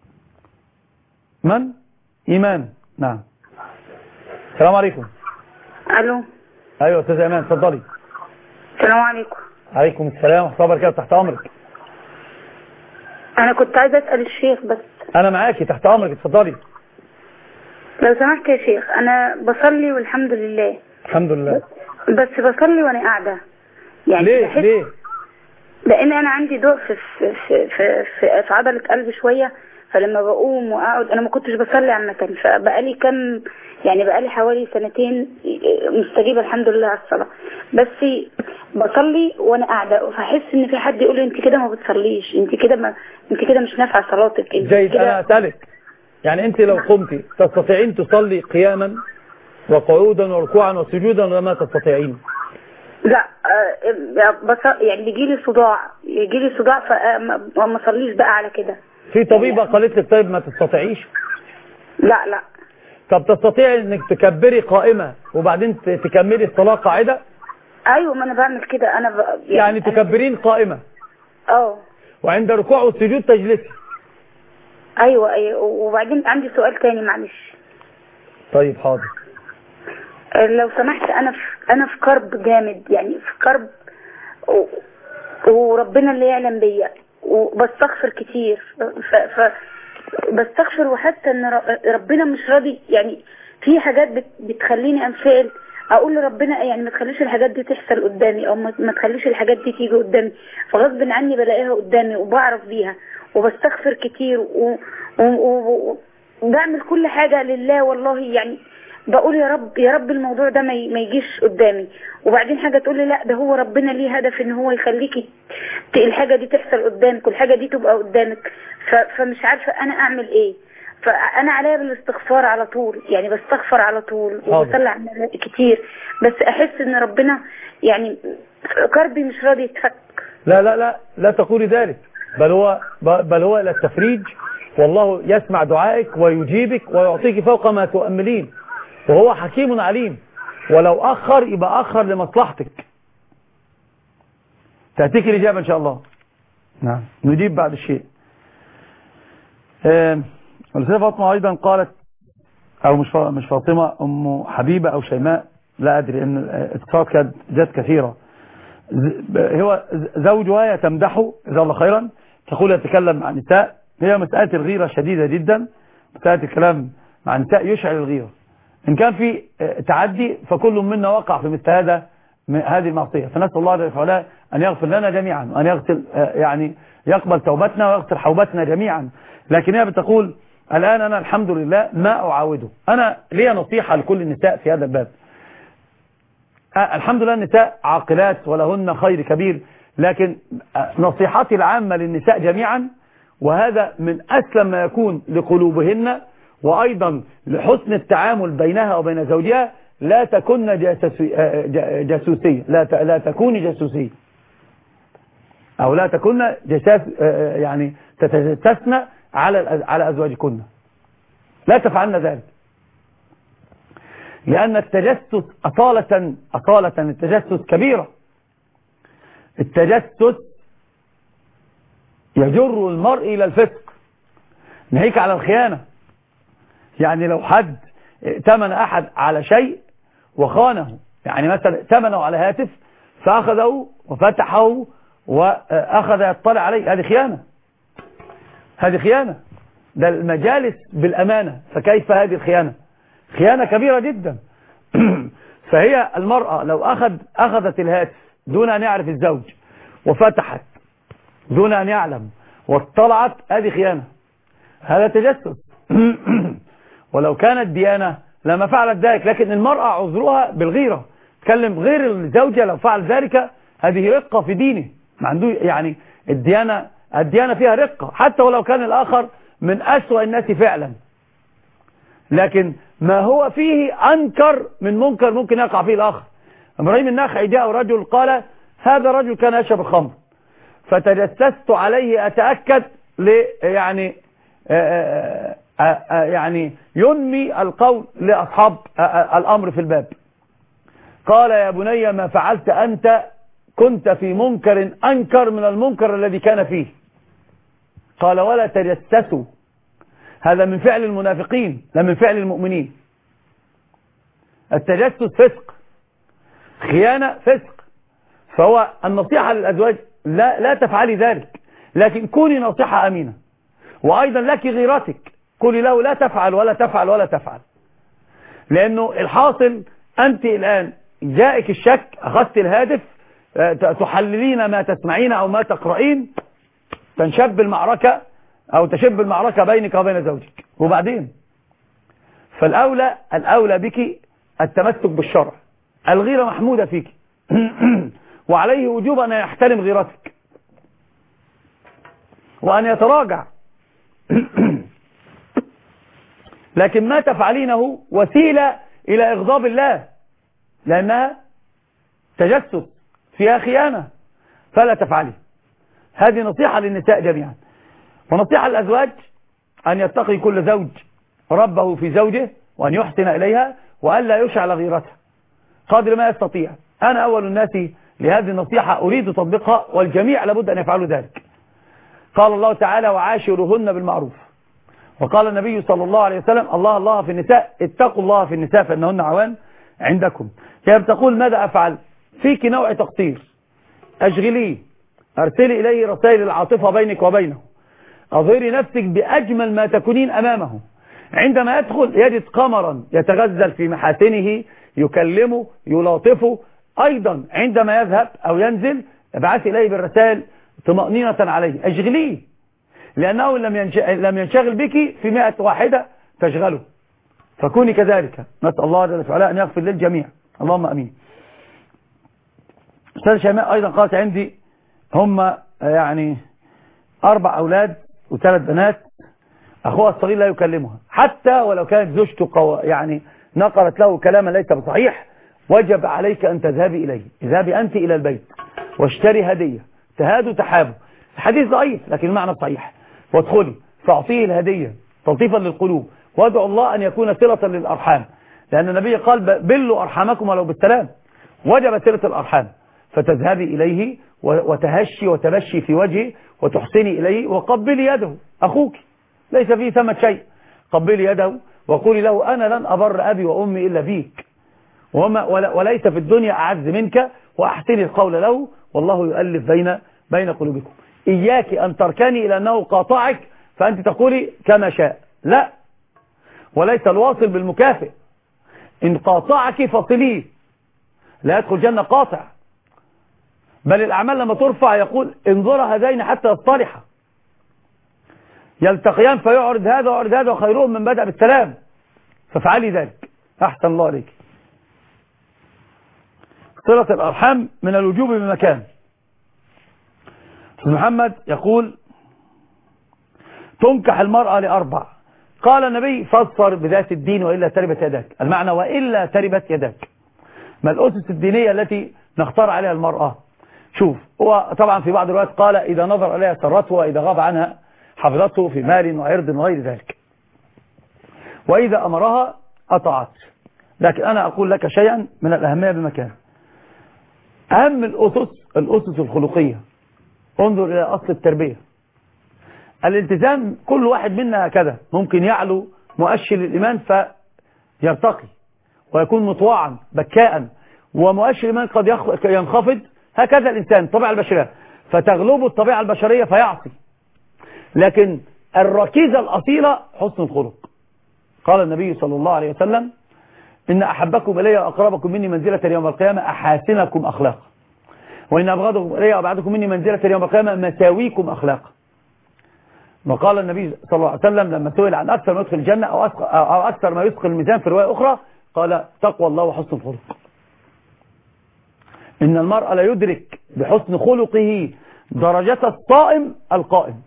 من؟ إيمان. نعم. السلام عليكم. ألو. أيوة أستاذ إيمان اتفضلي. السلام عليكم. عليكم السلام ورحمة الله وبركاته، تحت أمرك. أنا كنت عايزة أسأل الشيخ بس. أنا معاكي تحت أمرك اتفضلي. لو سمحت يا شيخ، أنا بصلي والحمد لله. الحمد لله. بس بصلي وأنا قاعدة. يعني ليه؟ ليه؟ لأن أنا عندي ضعف في في في في, في, في عضلة قلبي شوية، فلما بقوم وأقعد أنا ما كنتش بصلي عامة، فبقالي كم يعني بقالي حوالي سنتين مستجيبة الحمد لله على الصلاة، بس بصلي وأنا قاعدة فأحس إن في حد يقول لي أنت كده ما بتصليش، أنت كده ما أنت كده مش نافعة صلاتك. أنت جيد. أنا أسألك يعني أنت لو قمتي تستطيعين تصلي قياما وقعودا وركوعا وسجودا ولا ما تستطيعين؟ لا بس يعني بيجي لي صداع يجي لي صداع فما اصليش بقى على كده. في طبيبة قالت لك طيب ما تستطيعيش؟ لا لا. طب تستطيعي انك تكبري قائمة وبعدين تكملي الصلاة قاعدة؟ ايوه ما انا بعمل كده. انا ب... يعني, يعني تكبرين قائمة اه وعند ركوع والسجود تجلسي. ايوه ايوه. وبعدين عندي سؤال تاني معلش. طيب حاضر. لو سمحت انا في انا في كرب جامد، يعني في كرب و... وربنا اللي يعلم بيا وبستغفر كتير ف... ف... بستغفر وحتى ان ربنا مش راضي، يعني في حاجات بت... بتخليني انفعل اقول لربنا يعني ما تخليش الحاجات دي تحصل قدامي او ما تخليش الحاجات دي تيجي قدامي، فغصب عني بلاقيها قدامي وبعرف بيها وبستغفر كتير و... و... و... وبعمل كل حاجة لله والله، يعني بقول يا رب يا رب الموضوع ده ما يجيش قدامي، وبعدين حاجة تقول لي لا ده هو ربنا ليه هدف ان هو يخليكي الحاجة دي تحصل قدامك والحاجة دي تبقى قدامك، فمش عارفة انا اعمل ايه. فانا عليا بالاستغفار على طول، يعني بستغفر على طول وبصلي على النبي كتير، بس احس ان ربنا يعني قلبي مش راضي يتفك. لا لا لا لا تقولي ذلك، بل هو بل هو الى التفريج، والله يسمع دعائك ويجيبك ويعطيك فوق ما تؤملين، وهو حكيم عليم، ولو أخر يبقى أخر لمصلحتك. تأتيك الإجابة إن شاء الله. نعم نجيب بعد الشيء. الأستاذة فاطمة أيضا قالت، أو مش مش فاطمة، أم حبيبة أو شيماء لا أدري، أن الاتصالات كانت جت كثيرة. هو زوجها تمدحه جزاه الله خيرا، تقول يتكلم مع النساء، هي مسألة الغيرة شديدة جدا، مسألة الكلام مع النساء يشعل الغيرة. إن كان في تعدي فكل منا وقع في مثل هذا هذه المعصية، فنسأل الله جل وعلا أن يغفر لنا جميعا وأن يغسل يعني يقبل توبتنا ويغسل حوبتنا جميعا. لكن هي بتقول الآن أنا الحمد لله ما أعاوده. أنا لي نصيحة لكل النساء في هذا الباب. الحمد لله النساء عاقلات ولهن خير كبير، لكن نصيحتي العامة للنساء جميعا، وهذا من أسلم ما يكون لقلوبهن وأيضا لحسن التعامل بينها وبين زوجها، لا تكون جاسوسية، لا لا تكوني جاسوسية، أو لا تكون جساس يعني تتجسسن على على أزواجكن، لا تفعلن ذلك، لأن التجسس أصالة أصالة التجسس كبيرة. التجسس يجر المرء إلى الفسق، ناهيك على الخيانة. يعني لو حد ائتمن أحد على شيء وخانه، يعني مثلا ثمنه على هاتف فأخذه وفتحه وأخذ يطلع عليه، هذه خيانة، هذه خيانة. ده المجالس بالأمانة، فكيف هذه الخيانة؟ خيانة كبيرة جدا. فهي المرأة لو أخذ أخذت الهاتف دون أن يعرف الزوج وفتحت دون أن يعلم واطلعت، هذه خيانة، هذا تجسس. ولو كانت ديانة لما فعلت ذلك، لكن المرأة عذرها بالغيرة. تكلم غير الزوجة لو فعل ذلك، هذه رقة في دينه، ما عنده يعني الديانة الديانة فيها رقة، حتى ولو كان الآخر من أسوأ الناس فعلا، لكن ما هو فيه أنكر من منكر ممكن يقع فيه الآخر. إبراهيم النخعي جاء رجل قال هذا رجل كان يشرب الخمر، فتجسست عليه أتأكد ل يعني آآ آآ يعني ينمي القول لأصحاب الأمر في الباب. قال يا بني ما فعلت أنت، كنت في منكر أنكر من المنكر الذي كان فيه. قال ولا تجسسوا، هذا من فعل المنافقين لا من فعل المؤمنين. التجسس فسق، خيانة فسق. فهو النصيحة للأزواج لا, لا تفعلي ذلك، لكن كوني نصيحة أمينة. وأيضا لك غيرتك، قولي له لا تفعل ولا تفعل ولا تفعل، لأنه الحاصل أنت الآن جاءك الشك، أخذت الهاتف تحللين ما تسمعين أو ما تقرأين، تنشب المعركة أو تشب المعركة بينك وبين زوجك. وبعدين فالأولى الأولى بك التمسك بالشرع. الغيرة محمودة فيك وعليه وجوب أن يحترم غيرتك وأن يتراجع. لكن ما تفعلينه وسيلة إلى إغضاب الله، لأنها تجسس فيها خيانة، فلا تفعلي. هذه نصيحة للنساء جميعا. ونصيحة للأزواج أن يتقي كل زوج ربه في زوجه، وأن يحسن إليها، وأن لا يشعل غيرتها قدر ما يستطيع. أنا أول الناس لهذه النصيحة أريد تطبيقها، والجميع لابد أن يفعلوا ذلك. قال الله تعالى وعاشرهن بالمعروف، وقال النبي صلى الله عليه وسلم الله الله في النساء، اتقوا الله في النساء فإنهن عوان عندكم. كيف تقول ماذا أفعل؟ فيك نوع تقصير، أشغليه، أرسلي إليه رسائل العاطفة بينك وبينه، أظهري نفسك بأجمل ما تكونين أمامه. عندما يدخل يجد قمرا يتغزل في محاسنه، يكلمه يلاطفه. أيضا عندما يذهب أو ينزل ابعث إليه بالرسائل طمأنينة عليه، أشغليه، لأنه لم ينشغل بك في مئة واحدة تشغله. فكوني كذلك. نسأل الله جل وعلا أن يغفر للجميع، اللهم أمين. أستاذ شيماء أيضا قالت عندي هم يعني أربع أولاد وثلاث بنات، أخوها الصغير لا يكلمها، حتى ولو كانت زوجته قو... يعني نقلت له كلاما ليس بصحيح، وجب عليك أن تذهبي إليه. اذهبي أنت إلى البيت واشتري هدية، تهادوا تحابوا. الحديث ضعيف لكن المعنى صحيح. وادخلي فأعطيه الهدية تلطيفا للقلوب، وادعوا الله أن يكون صلة للأرحام، لأن النبي قال بلوا أرحامكم ولو بالسلام. وجب صلة الأرحام، فتذهبي إليه وتهشي وتبشي في وجهه وتحسني إليه، وقبلي يده. أخوك ليس فيه ثمة شيء، قبلي يده وقولي له أنا لن أبر أبي وأمي إلا بيك، وما وليس في الدنيا أعز منك، وأحسني القول له، والله يؤلف بين بين قلوبكم. إياك أن تركني إلى أنه قاطعك فأنت تقولي كما شاء، لا، وليس الواصل بالمكافئ. إن قاطعك فصليه، لا يدخل جنة قاطع. بل الأعمال لما ترفع يقول انظر هذين حتى يصطلحا، يلتقيان فيعرض هذا ويعرض هذا، وخيرهم من بدأ بالسلام، فافعلي ذلك. أحسن الله عليك. صلة الأرحام من الوجوب بمكان. محمد يقول تنكح المرأة لأربع. قال النبي فاصفر بذات الدين وإلا تربت يداك. المعنى وإلا تربت يداك. ما الأسس الدينية التي نختار عليها المرأة؟ شوف، هو طبعا في بعض الروايات قال إذا نظر إليها سرته، وإذا غاب عنها حفظته في مال وعرض وغير ذلك، وإذا أمرها أطاعت. لكن أنا أقول لك شيئا من الأهمية بمكان. أهم الأسس الأسس الخلقية. انظر إلى أصل التربية. الالتزام كل واحد منا هكذا، ممكن يعلو مؤشر الإيمان فيرتقي، ويكون مطوعا بكاء ومؤشر الإيمان قد ينخفض، هكذا الإنسان طبيعة البشرية، فتغلبه الطبيعة البشرية فيعصي. لكن الركيزة الأصيلة حسن الخلق. قال النبي صلى الله عليه وسلم: إن أحبكم إلي وأقربكم مني منزلة يوم القيامة أحاسنكم أخلاقا، وإن أبغضكم إلي وأبعدكم مني منزلة يوم القيامة مساويكم أخلاقا. وقال النبي صلى الله عليه وسلم لما سئل عن أكثر ما يدخل الجنة أو أكثر ما يثقل الميزان في رواية أخرى، قال: تقوى الله وحسن الخلق. إن المرء لا يدرك بحسن خلقه درجة الصائم القائم،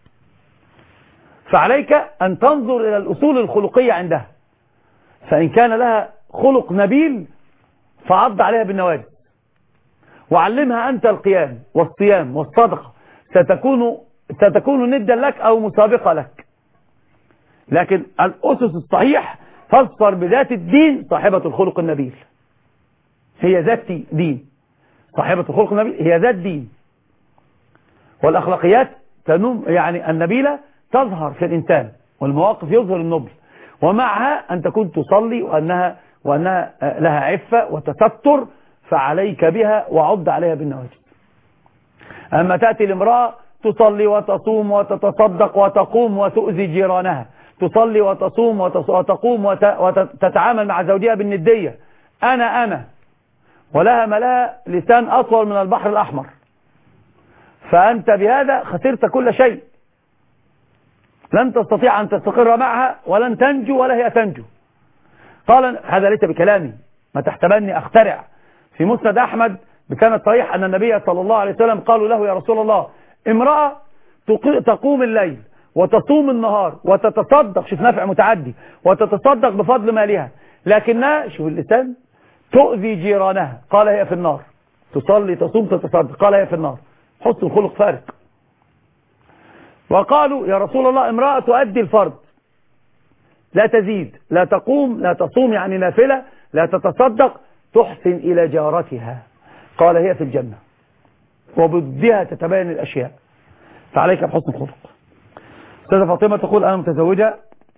فعليك أن تنظر إلى الأصول الخلقية عندها، فإن كان لها خلق نبيل فعض عليها بالنواجذ، وعلمها أنت القيام والصيام والصدقة، ستكون ستكون ندا لك أو مسابقة لك. لكن الأسس الصحيح فاظفر بذات الدين صاحبة الخلق النبيل، هي ذات دين. صاحبة الخلق النبيل هي ذات دين، والأخلاقيات تنم يعني النبيلة تظهر في الإنسان، والمواقف يظهر النبل، ومعها أن تكون تصلي وأنها, وأنها لها عفة وتستر، فعليك بها وعض عليها بالنواجذ. أما تأتي الامرأة تصلي وتصوم وتتصدق وتقوم وتؤذي جيرانها، تصلي وتصوم وتقوم وتتعامل مع زوجها بالندية، أنا أنا ولها ما لها لسان أطول من البحر الأحمر، فأنت بهذا خسرت كل شيء، لن تستطيع أن تستقر معها ولن تنجو ولا هي تنجو. قال هذا ليس بكلامي، ما تحتملني أخترع. في مسند أحمد بسند صحيح أن النبي صلى الله عليه وسلم قالوا له: يا رسول الله، امرأة تقوم الليل وتصوم النهار وتتصدق، شوف نافع متعدي، وتتصدق بفضل مالها، لكنها شوف اللسان تؤذي جيرانها، قال هي في النار. تصلي تصوم تتصدق، قال هي في النار. حسن الخلق فارق. وقالوا: يا رسول الله، امرأة تؤدي الفرض، لا تزيد، لا تقوم، لا تصوم يعني نافلة، لا تتصدق، تحسن إلى جارتها، قال هي في الجنة، وبضدها تتبين الأشياء، فعليك بحسن الخلق. أستاذة فاطمة تقول: أنا متزوجة،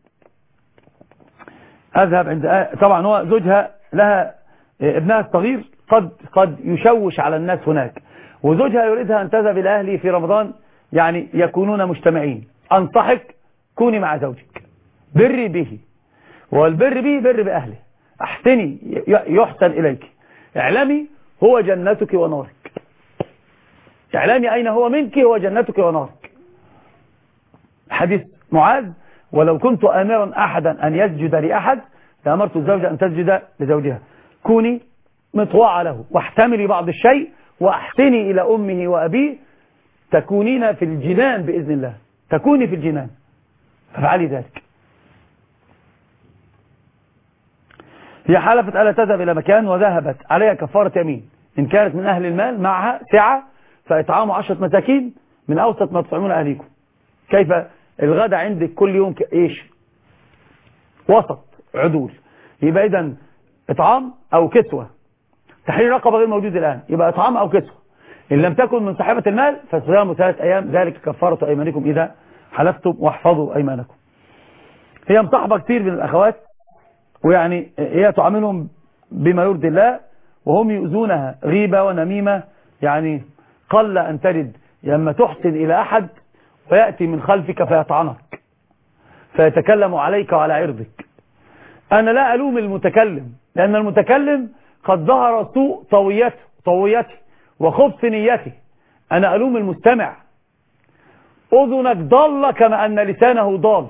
أذهب عند طبعا هو زوجها لها ابنها الصغير قد قد يشوش على الناس هناك، وزوجها يريدها أن تذهب إلى أهله في رمضان، يعني يكونون مجتمعين. أنصحك كوني مع زوجك، بري به، والبر به بر بأهله، أحسني يحسن إليك، اعلمي هو جنتك ونارك، اعلمي أين هو منك، هو جنتك ونارك. حديث معاذ: ولو كنت آمرا أحدا أن يسجد لأحد لأمرت الزوجة أن تسجد لزوجها. كوني مطوعة له، واحتملي بعض الشيء، وأحسني إلى أمه وأبيه، تكونين في الجنان بإذن الله، تكوني في الجنان، فافعلي ذلك. هي حلفت ألا تذهب إلى مكان وذهبت، عليها كفارة يمين، إن كانت من أهل المال معها سعة فإطعام عشرة مساكين من أوسط ما تطعمون أهليكم. كيف الغدا عندك كل يوم إيش؟ وسط عدول، يبقى إذن إطعام أو كسوة. تحرير رقبة غير موجود الآن، يبقى إطعام أو كسوة. إن لم تكن من صاحبة المال فصيام ثلاث أيام، ذلك كفارة أيمانكم إذا حلفتم، واحفظوا أيمانكم. هي مصاحبة كثير من الأخوات، ويعني هي تعاملهم بما يرضي الله، وهم يؤذونها غيبة ونميمة، يعني قل أن تجد لما تحسن إلى أحد ويأتي من خلفك فيطعنك، فيتكلم عليك وعلى عرضك. أنا لا ألوم المتكلم، لأن المتكلم قد ظهر سوء طويته طويته وخبث نيته. أنا ألوم المستمع، أذنك ضل كما أن لسانه ضال،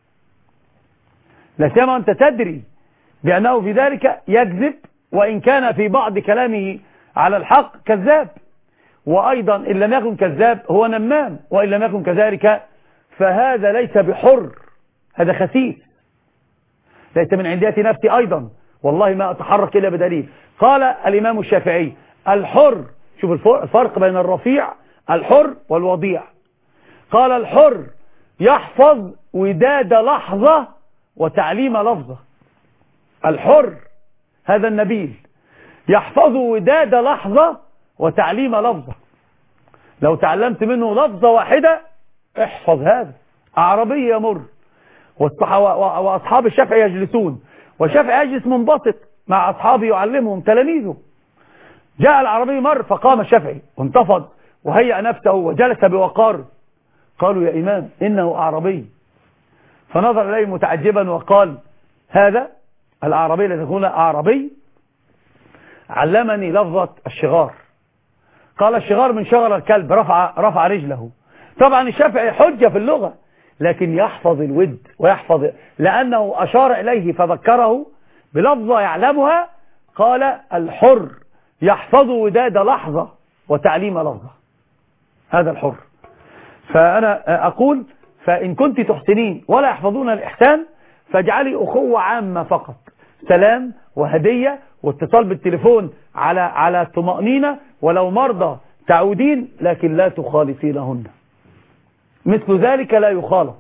لا سيما أنت تدري بأنه في ذلك يكذب، وإن كان في بعض كلامه على الحق كذاب، وأيضا إن لم يكن كذاب هو نمام، وإن لم يكن كذلك فهذا ليس بحر، هذا خسيس، ليس من عندية نفسي أيضا، والله ما أتحرك إلا بدليل. قال الإمام الشافعي: الحر، شوف الفرق بين الرفيع الحر والوضيع، قال: الحر يحفظ وداد لحظة وتعليم لفظة. الحر هذا النبيل يحفظ وداد لحظة وتعليم لفظة، لو تعلمت منه لفظة واحدة احفظ هذا. أعربي يمر وأصحاب الشافعي يجلسون، والشافعي يجلس منبسط، مع أصحابه يعلمهم تلاميذه. جاء العربي مر فقام الشافعي وانتفض وهيأ نفسه وجلس بوقار. قالوا يا إمام إنه أعربي، فنظر إليه متعجبا وقال هذا الأعربي الذي يقول أعربي علمني لفظة الشغار. قال الشغار من شغر الكلب، رفع, رفع رجله. طبعا الشافعي حجة في اللغة، لكن يحفظ الود ويحفظ، لأنه أشار إليه فذكره بلفظة يعلمها. قال الحر يحفظ وداد لحظة وتعليم لفظة، هذا الحر. فأنا أقول فإن كنت تحسنين ولا يحفظون الإحسان فاجعلي أخوة عامة فقط، سلام وهدية واتصال بالتليفون على على طمأنينة، ولو مرضى تعودين لكن لا تخالفينهن، مثل ذلك لا يخالط.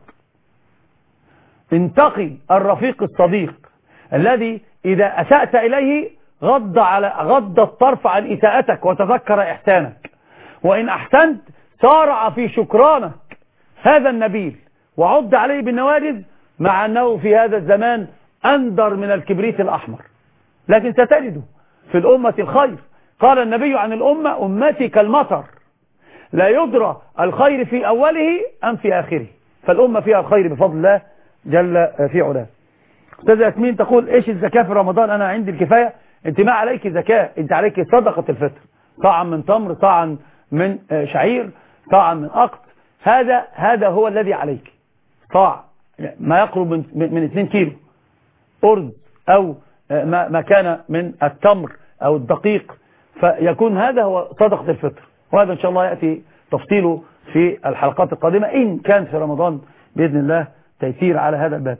انتقي الرفيق الصديق الذي إذا أسأت إليه غض على غض الطرف عن إساءتك وتذكر إحسانك، وإن أحسنت سارع في شكرانك، هذا النبيل وعض عليه بالنواجذ، مع أنه في هذا الزمان أندر من الكبريت الأحمر، لكن ستجده في الأمة الخير. قال النبي عن الأمة أمتي كالمطر لا يدرى الخير في أوله أم في آخره، فالأمة فيها الخير بفضل الله جل في علاه. أستاذة ياسمين تقول إيش الزكاة في رمضان؟ أنا عندي الكفاية. أنت ما عليك زكاة، أنت عليك صدقة الفطر، صاعا من تمر، صاعا من شعير، صاعا من أقط، هذا هذا هو الذي عليك، صاع ما يقرب من من اثنين كيلو أرز أو ما ما كان من التمر أو الدقيق، فيكون هذا هو صدقة الفطر. وهذا إن شاء الله يأتي تفصيله في الحلقات القادمة إن كان في رمضان بإذن الله تيسير على هذا الباب.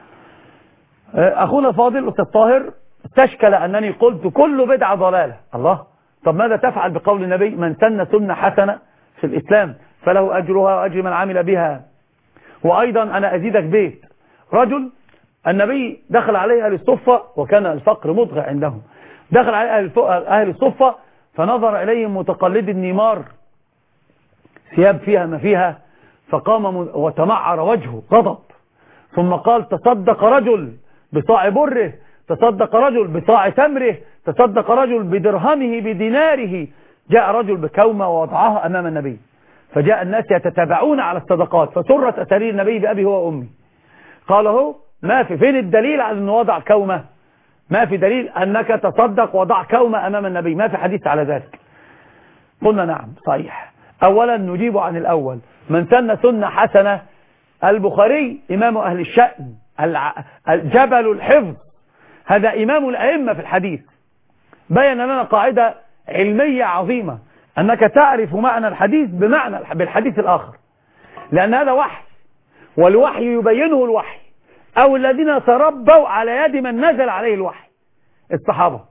أخونا الفاضل أستاذ طاهر استشكل أنني قلت كل بدعة ضلالة. الله، طب ماذا تفعل بقول النبي من سن سنة حسنة في الإسلام فله أجرها وأجر من عمل بها؟ وأيضا أنا أزيدك بيت، رجل النبي دخل عليه أهل الصفة وكان الفقر مضغع عندهم، دخل عليه أهل الصفة فنظر إليهم متقلد النيمار، ثياب فيها ما فيها، فقام وتمعر وجهه غضب، ثم قال تصدق رجل بصاع بره، تصدق رجل بصاع تمره، تصدق رجل بدرهمه بديناره. جاء رجل بكومة ووضعها أمام النبي، فجاء الناس يتتابعون على الصدقات، فسرت أسارير النبي بأبي هو وأمي. قال هو ما في فين الدليل على أنه وضع كومة؟ ما في دليل أنك تصدق وضع كومة أمام النبي، ما في حديث على ذلك. قلنا نعم صحيح. أولا نجيب عن الأول، من سن سنة حسنة، البخاري إمام أهل الشأن، الجبل الحفظ، هذا إمام الأئمة في الحديث، بين لنا قاعدة علمية عظيمة، أنك تعرف معنى الحديث بمعنى بالحديث الآخر، لأن هذا وحي، والوحي يبينه الوحي، أو الذين تربوا على يد من نزل عليه الوحي، الصحابة.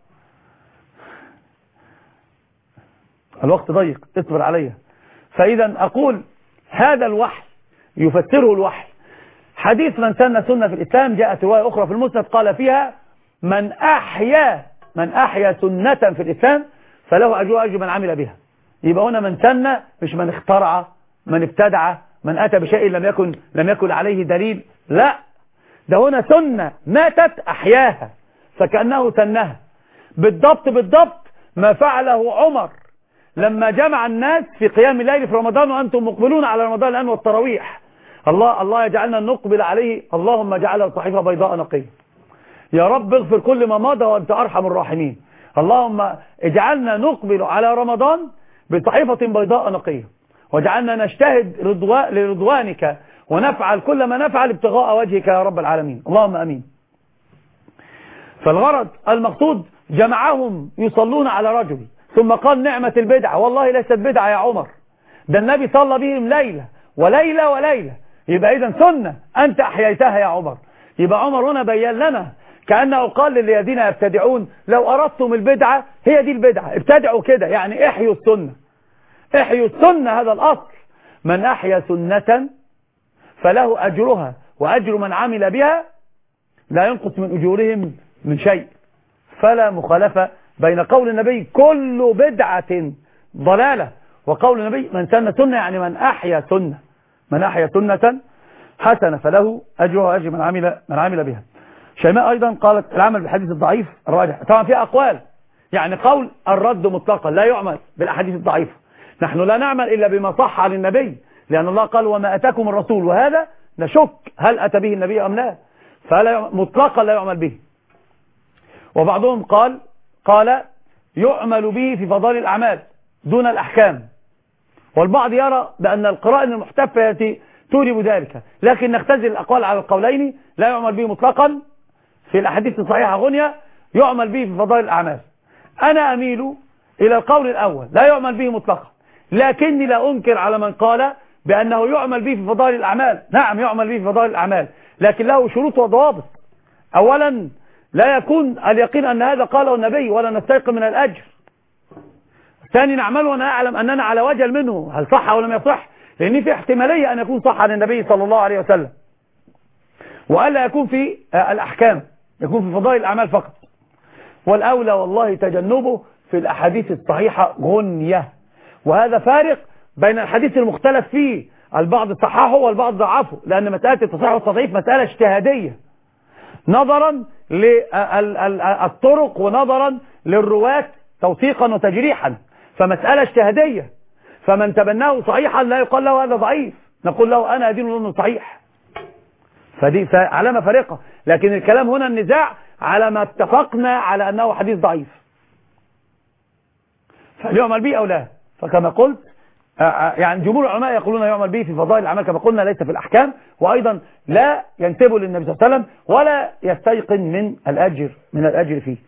الوقت ضيق اصبر عليها. فإذا أقول هذا الوحي يفسره الوحي. حديث من سن سنة في الإسلام جاءت رواية أخرى في المسند قال فيها من أحيا من أحيا سنة في الإسلام فله أجر أجر من عمل بها. يبقى هنا من سن، مش من اخترع، من ابتدع، من أتى بشيء لم يكن لم يكن عليه دليل، لا، ده هنا سنة ماتت أحياها فكأنه سنها. بالضبط بالضبط ما فعله عمر لما جمع الناس في قيام الليل في رمضان وأنتم مقبلون على رمضان الآن والتراويح. الله الله يجعلنا نقبل عليه، اللهم اجعلها الصحيفة بيضاء نقية. يا رب اغفر كل ما مضى وأنت أرحم الراحمين. اللهم اجعلنا نقبل على رمضان بصحيفة بيضاء نقية، واجعلنا نجتهد رضوا لرضوانك ونفعل كل ما نفعل ابتغاء وجهك يا رب العالمين، اللهم أمين. فالغرض المقصود جمعهم يصلون على رجل، ثم قال نعمة البدعة، والله ليست بدعة يا عمر، ده النبي صلى بهم ليلة وليلة وليلة، يبقى إذن سنة أنت أحييتها يا عمر. يبقى عمر هنا بيّن لنا كأنه قال للذين يبتدعون لو أردتم البدعة هي دي البدعة، ابتدعوا كده، يعني احيوا السنة، احيوا السنة، هذا الأصل. من أحيا سنة فله أجرها وأجر من عمل بها لا ينقص من أجورهم من شيء. فلا مخالفة بين قول النبي كل بدعة ضلالة وقول النبي من سن سنة، يعني من أحيا سنة، من أحيا سنة حسنة فله أجرها وأجر من عمل من عمل بها. شيماء أيضا قالت العمل بالحديث الضعيف الراجح. طبعا في أقوال، يعني قول الرد مطلقا لا يعمل بالأحاديث الضعيفة. نحن لا نعمل إلا بما صح عن النبي، لأن الله قال وما أتاكم الرسول، وهذا نشك هل أتى به النبي أم لا، فلا مطلقا لا يعمل به. وبعضهم قال قال يعمل به في فضائل الأعمال دون الأحكام، والبعض يرى بأن القرائن المحتفة التي توجب ذلك، لكن نختزل الأقوال على القولين. لا يعمل به مطلقا في الأحاديث الصحيحة غنية، يعمل به في فضائل الأعمال. أنا أميل إلى القول الأول لا يعمل به مطلقا، لكني لا أنكر على من قال بأنه يعمل به في فضائل الأعمال. نعم يعمل به في فضائل الأعمال، لكن له شروط وضوابط. أولا لا يكون اليقين أن هذا قاله النبي ولا نستيقن من الأجر. ثاني نعمل وأنا أعلم أننا على وجل منه، هل صح أو لم يصح، لأن في احتمالية أن يكون صح عن النبي صلى الله عليه وسلم، وألا يكون في الأحكام، يكون في فضائل الأعمال فقط. والأولى والله تجنبه في الأحاديث الصحيحة غنية، وهذا فارق بين الحديث المختلف فيه، البعض صححه والبعض ضعفه، لأن مسألة التصحيح والتضعيف مسألة اجتهادية نظرا للطرق ونظرا للرواة توثيقا وتجريحا، فمسألة اجتهادية. فمن تبناه صحيحا لا يقال له هذا ضعيف، نقول له أنا أدين أنه صحيح. فدي علامة فارقة، لكن الكلام هنا النزاع على ما اتفقنا على أنه حديث ضعيف، فليعمل به أو لا. فكما قلت يعني جمهور العلماء يقولون يعمل به في فضائل الأعمال كما قلنا، ليس في الأحكام، وأيضا لا ينتبه للنبي صلى الله عليه وسلم ولا يستيقن من الأجر من الأجر فيه.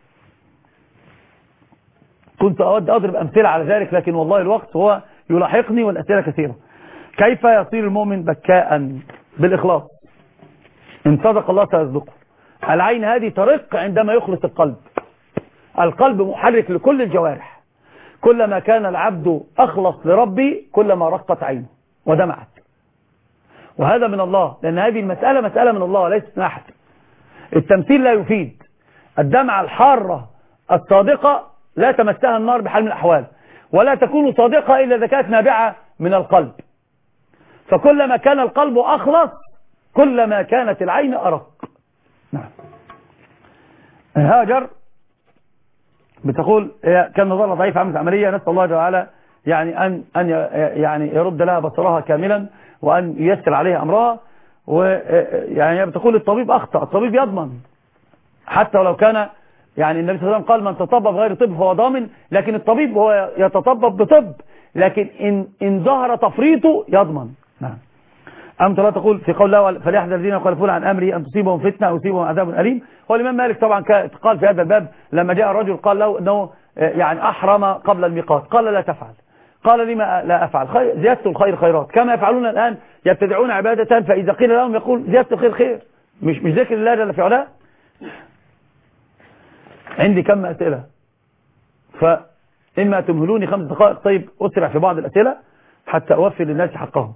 كنت أود أضرب أمثلة على ذلك، لكن والله الوقت هو يلاحقني والأسئلة كثيرة. كيف يصير المؤمن بكاء بالإخلاص؟ إن صدق الله سيصدقه. العين هذه ترق عندما يخلص القلب. القلب محرك لكل الجوارح، كلما كان العبد أخلص لربي كلما رقت عينه ودمعت، وهذا من الله، لأن هذه المسألة مسألة من الله ليست من أحد. التمثيل لا يفيد. الدمعة الحارة الصادقة لا تمسها النار بحال من الأحوال، ولا تكون صادقة إلا إذا كانت نابعة من القلب. فكلما كان القلب أخلص كلما كانت العين أرق. نعم. هاجر بتقول كان نظرها ضعيف، عملت عملية، نسأل الله تعالى يعني أن أن يعني يرد لها بصرها كاملا وأن ييسر عليها أمرها. ويعني بتقول الطبيب أخطأ، الطبيب يضمن حتى ولو كان يعني النبي صلى الله عليه وسلم قال من تطبب غير طب فهو ضامن، لكن الطبيب هو يتطبب بطب، لكن إن إن ظهر تفريطه يضمن. نعم. أم ترى تقول في قول الله فليحذر الذين يخالفون عن أمره أن تصيبهم فتنة أو يصيبهم عذاب أليم. والإمام مالك طبعا قال في هذا الباب لما جاء الرجل قال له أنه يعني أحرم قبل الميقات، قال لا تفعل، قال لما لا أفعل، زيادة الخير خيرات كما يفعلون الآن، يبتدعون عبادة فإذا قيل لهم يقول زيادة الخير خير، مش مش ذكر الله جل في علاه. عندي كم أسئلة، فإما تمهلوني خمس دقائق طيب أسرع في بعض الأسئلة حتى أوفي للناس حقهم.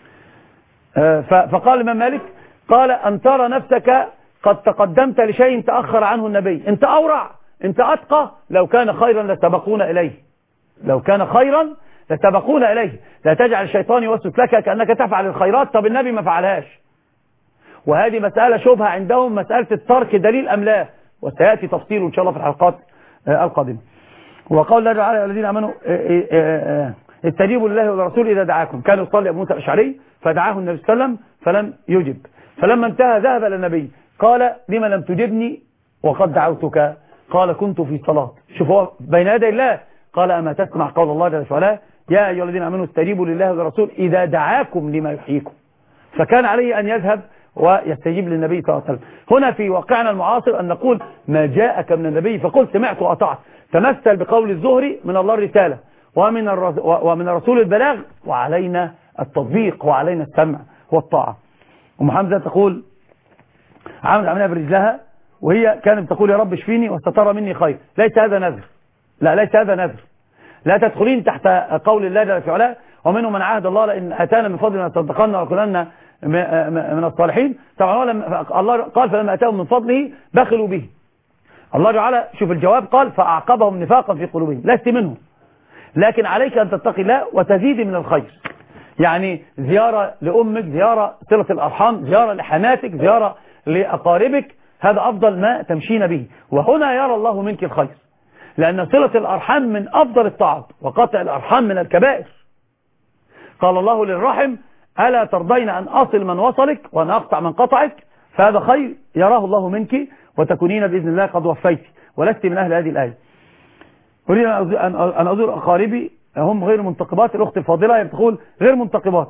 فقال الإمام مالك قال أن ترى نفسك قد تقدمت لشيء تأخر عنه النبي، أنت أورع، أنت أتقى، لو كان خيرا لسبقون إليه، لو كان خيرا لسبقون إليه. لا تجعل الشيطان يوسوس لك كأنك تفعل الخيرات طب النبي ما فعلهاش. وهذه مسألة شبهة عندهم، مسألة الترك دليل أم لا، وسيأتي تفصيله إن شاء الله في الحلقات القادمة. وقال الله تعالى الذين آمنوا استجيبوا لله ولرسوله إذا دعاكم. كان يصلي أبو موسى الأشعري فدعاه النبي صلى الله عليه وسلم فلم يجب، فلما انتهى ذهب إلى النبي قال لما لم تجبني وقد دعوتك؟ قال كنت في صلاة. شوف هو بين يدي الله، قال أما تسمع قول الله جل وعلا يا أيها الذين آمنوا استجيبوا لله ولرسوله إذا دعاكم لما يحييكم. فكان عليه أن يذهب ويستجيب للنبي صلى الله عليه وسلم. هنا في واقعنا المعاصر أن نقول ما جاءك من النبي فقل سمعت وأطعت، تمثل بقول الزهري من الله الرسالة ومن ومن الرسول البلاغ وعلينا التطبيق وعلينا السمع والطاعة. أم حمزة تقول عملت عملها برجلها وهي كانت تقول يا رب اشفيني واستطر مني خير. ليس هذا نذر، لا ليس هذا نذر، لا تدخلين تحت قول الله جل وعلا ومنهم من عهد الله لئن أتانا من فضلنا لنصدقن ولنكونن من الصالحين. طبعا الله قال فلما أتاهم من فضله بخلوا به. الله تعالى شوف الجواب قال فأعقبهم نفاقا في قلوبهم. لست منهم، لكن عليك أن تتقي الله وتزيد من الخير، يعني زيارة لأمك، زيارة صلة الأرحام، زيارة لحماتك، زيارة لأقاربك، هذا أفضل ما تمشين به. وهنا يرى الله منك الخير، لأن صلة الأرحام من أفضل الطاعات، وقطع الأرحام من الكبائر. قال الله للرحم ألا ترضين أن أصل من وصلك وأن أقطع من قطعك، فهذا خير يراه الله منك، وتكونين بإذن الله قد وفيت ولست من أهل هذه الآية. أريد أن أزور أقاربي هم غير منتقبات. الأخت الفاضلة تقول غير منتقبات،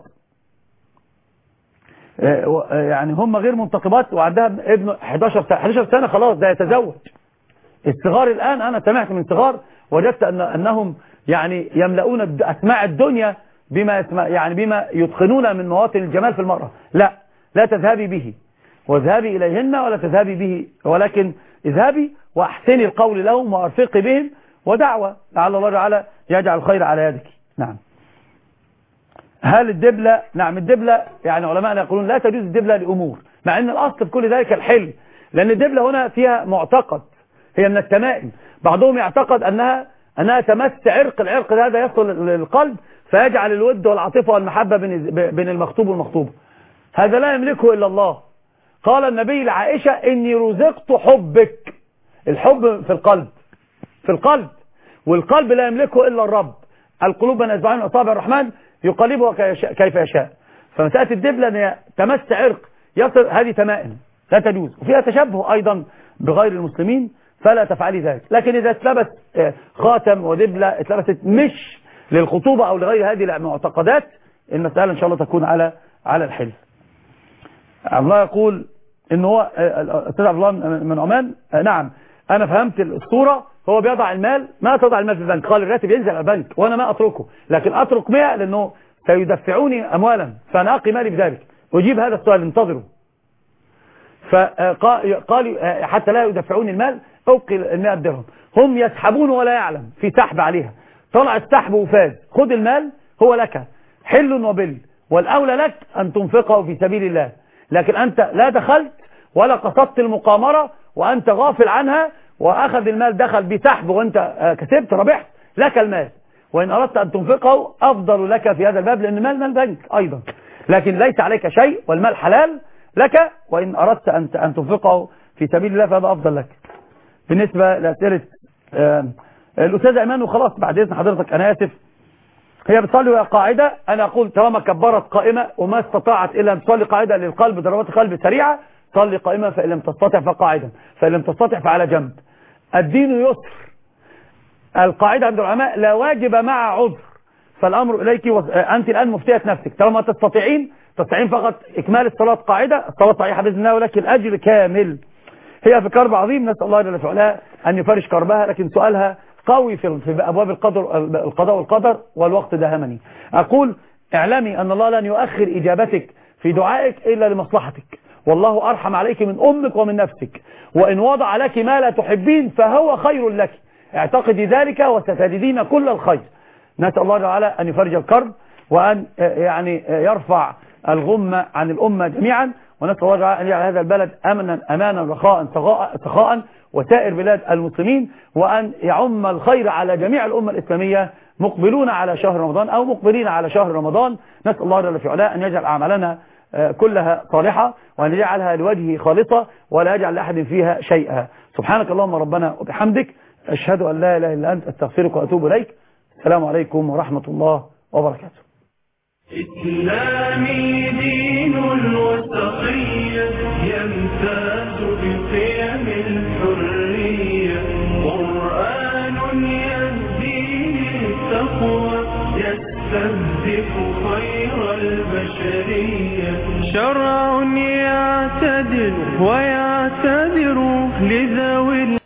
يعني هم غير منتقبات وعندها ابن احداشر سنة خلاص ده يتزوج. الصغار الآن أنا سمعت من صغار وجدت أن أنهم يعني يملؤون أسماع الدنيا بما يعني بما يتقنون من مواطن الجمال في المرأة. لا لا تذهبي به واذهبي إليهن ولا تذهبي به، ولكن اذهبي وأحسني القول لهم وأرفقي بهم ودعوة لعل الله تعالى يجعل الخير على يدك. نعم. هل الدبلة؟ نعم الدبلة يعني علماءنا يقولون لا تجوز الدبلة لأمور، مع أن الأصل في كل ذلك الحل، لأن الدبلة هنا فيها معتقد، هي من التمائم. بعضهم يعتقد أنها أنها تمس عرق، العرق هذا يصل للقلب فيجعل الود والعاطفة والمحبة بين المخطوب والمخطوبة. هذا لا يملكه إلا الله. قال النبي لعائشة إني رزقت حبك. الحب في القلب، في القلب، والقلب لا يملكه إلا الرب. القلوب بين أصبعين من أصابع الرحمن يقلبها كيف يشاء. فمسألة الدبلة أن تمس عرق يصل، هذه تمائم لا تجوز، وفيها تشبه أيضا بغير المسلمين، فلا تفعلي ذلك. لكن إذا اتلبس خاتم ودبلة اتلبست مش للخطوبة أو لغير هذه المعتقدات، المسألة إن شاء الله تكون على على الحل. الله يقول إن هو أستاذ عبد الله من عمان. نعم أنا فهمت الصورة، هو بيضع المال، ما تضع المال في البنك، قال الراتب ينزل على البنك وأنا ما أتركه، لكن أترك مئة لأنه سيدفعوني أموالا فأنا أقي مالي بذلك. أجيب هذا السؤال انتظروا. فقال حتى لا يدفعوني المال أوقي المئة درهم. هم يسحبون ولا يعلم، في سحب عليها، طلع السحب وفاز. خذ المال هو لك حل وبل، والأولى لك أن تنفقه في سبيل الله، لكن أنت لا دخلت ولا قصدت المقامرة وأنت غافل عنها، وأخذ المال دخل بسحب وأنت كسبت ربحت، لك المال. وإن أردت أن تنفقه أفضل لك في هذا الباب، لأن المال مال بنك أيضا، لكن ليس عليك شيء والمال حلال لك. وإن أردت أن تنفقه في سبيل الله فهذا أفضل لك. بالنسبة لأسئلة الأستاذة إيمان، وخلاص بعد إذن حضرتك أنا آسف، هي بتصلي وهي قاعدة، أنا أقول طالما كبرت قائمة وما استطاعت إلا أن تصلي قاعدة للقلب ضربات القلب سريعة، صلي قائمة، فإن لم تستطع فقاعدة، فإن لم تستطع فعلى جنب. الدين يسر. القاعدة عند العلماء لا واجب مع عذر، فالأمر إليك و... أنت الآن مفتية نفسك، طالما تستطيعين تستطيعين فقط إكمال الصلاة قاعدة، الصلاة صحيحة بإذن الله ولكن الأجر كامل. هي في كرب عظيم، نسأل الله جل وعلا أن يفرج كربها، لكن سؤالها قوي في في أبواب القدر القضاء والقدر، والوقت داهمني. أقول اعلمي أن الله لن يؤخر إجابتك في دعائك إلا لمصلحتك، والله أرحم عليك من أمك ومن نفسك، وإن وضع لك ما لا تحبين فهو خير لك، اعتقدي ذلك وستجدين كل الخير. نسأل الله تعالى أن يفرج الكرب وأن يعني يرفع الغمة عن الأمة جميعا، ونسأل الله تعالى أن يجعل هذا البلد أمنا أمانا رخاء سخاء وسائر بلاد المسلمين، وأن يعم الخير على جميع الأمة الإسلامية مقبلون على شهر رمضان أو مقبلين على شهر رمضان. نسأل الله جل وعلا أن يجعل أعمالنا كلها صالحة، وأن يجعلها لوجهه خالصة ولا يجعل لأحد فيها شيئا. سبحانك اللهم ربنا وبحمدك، أشهد أن لا إله إلا أنت، أستغفرك وأتوب إليك. السلام عليكم ورحمة الله وبركاته. إسلامي دين الوسطية يمتاز بقيم الحرية، قرآن يهدي للتقوى يستهدف خير البشرية، شرع يعتدل ويعتبر لذوي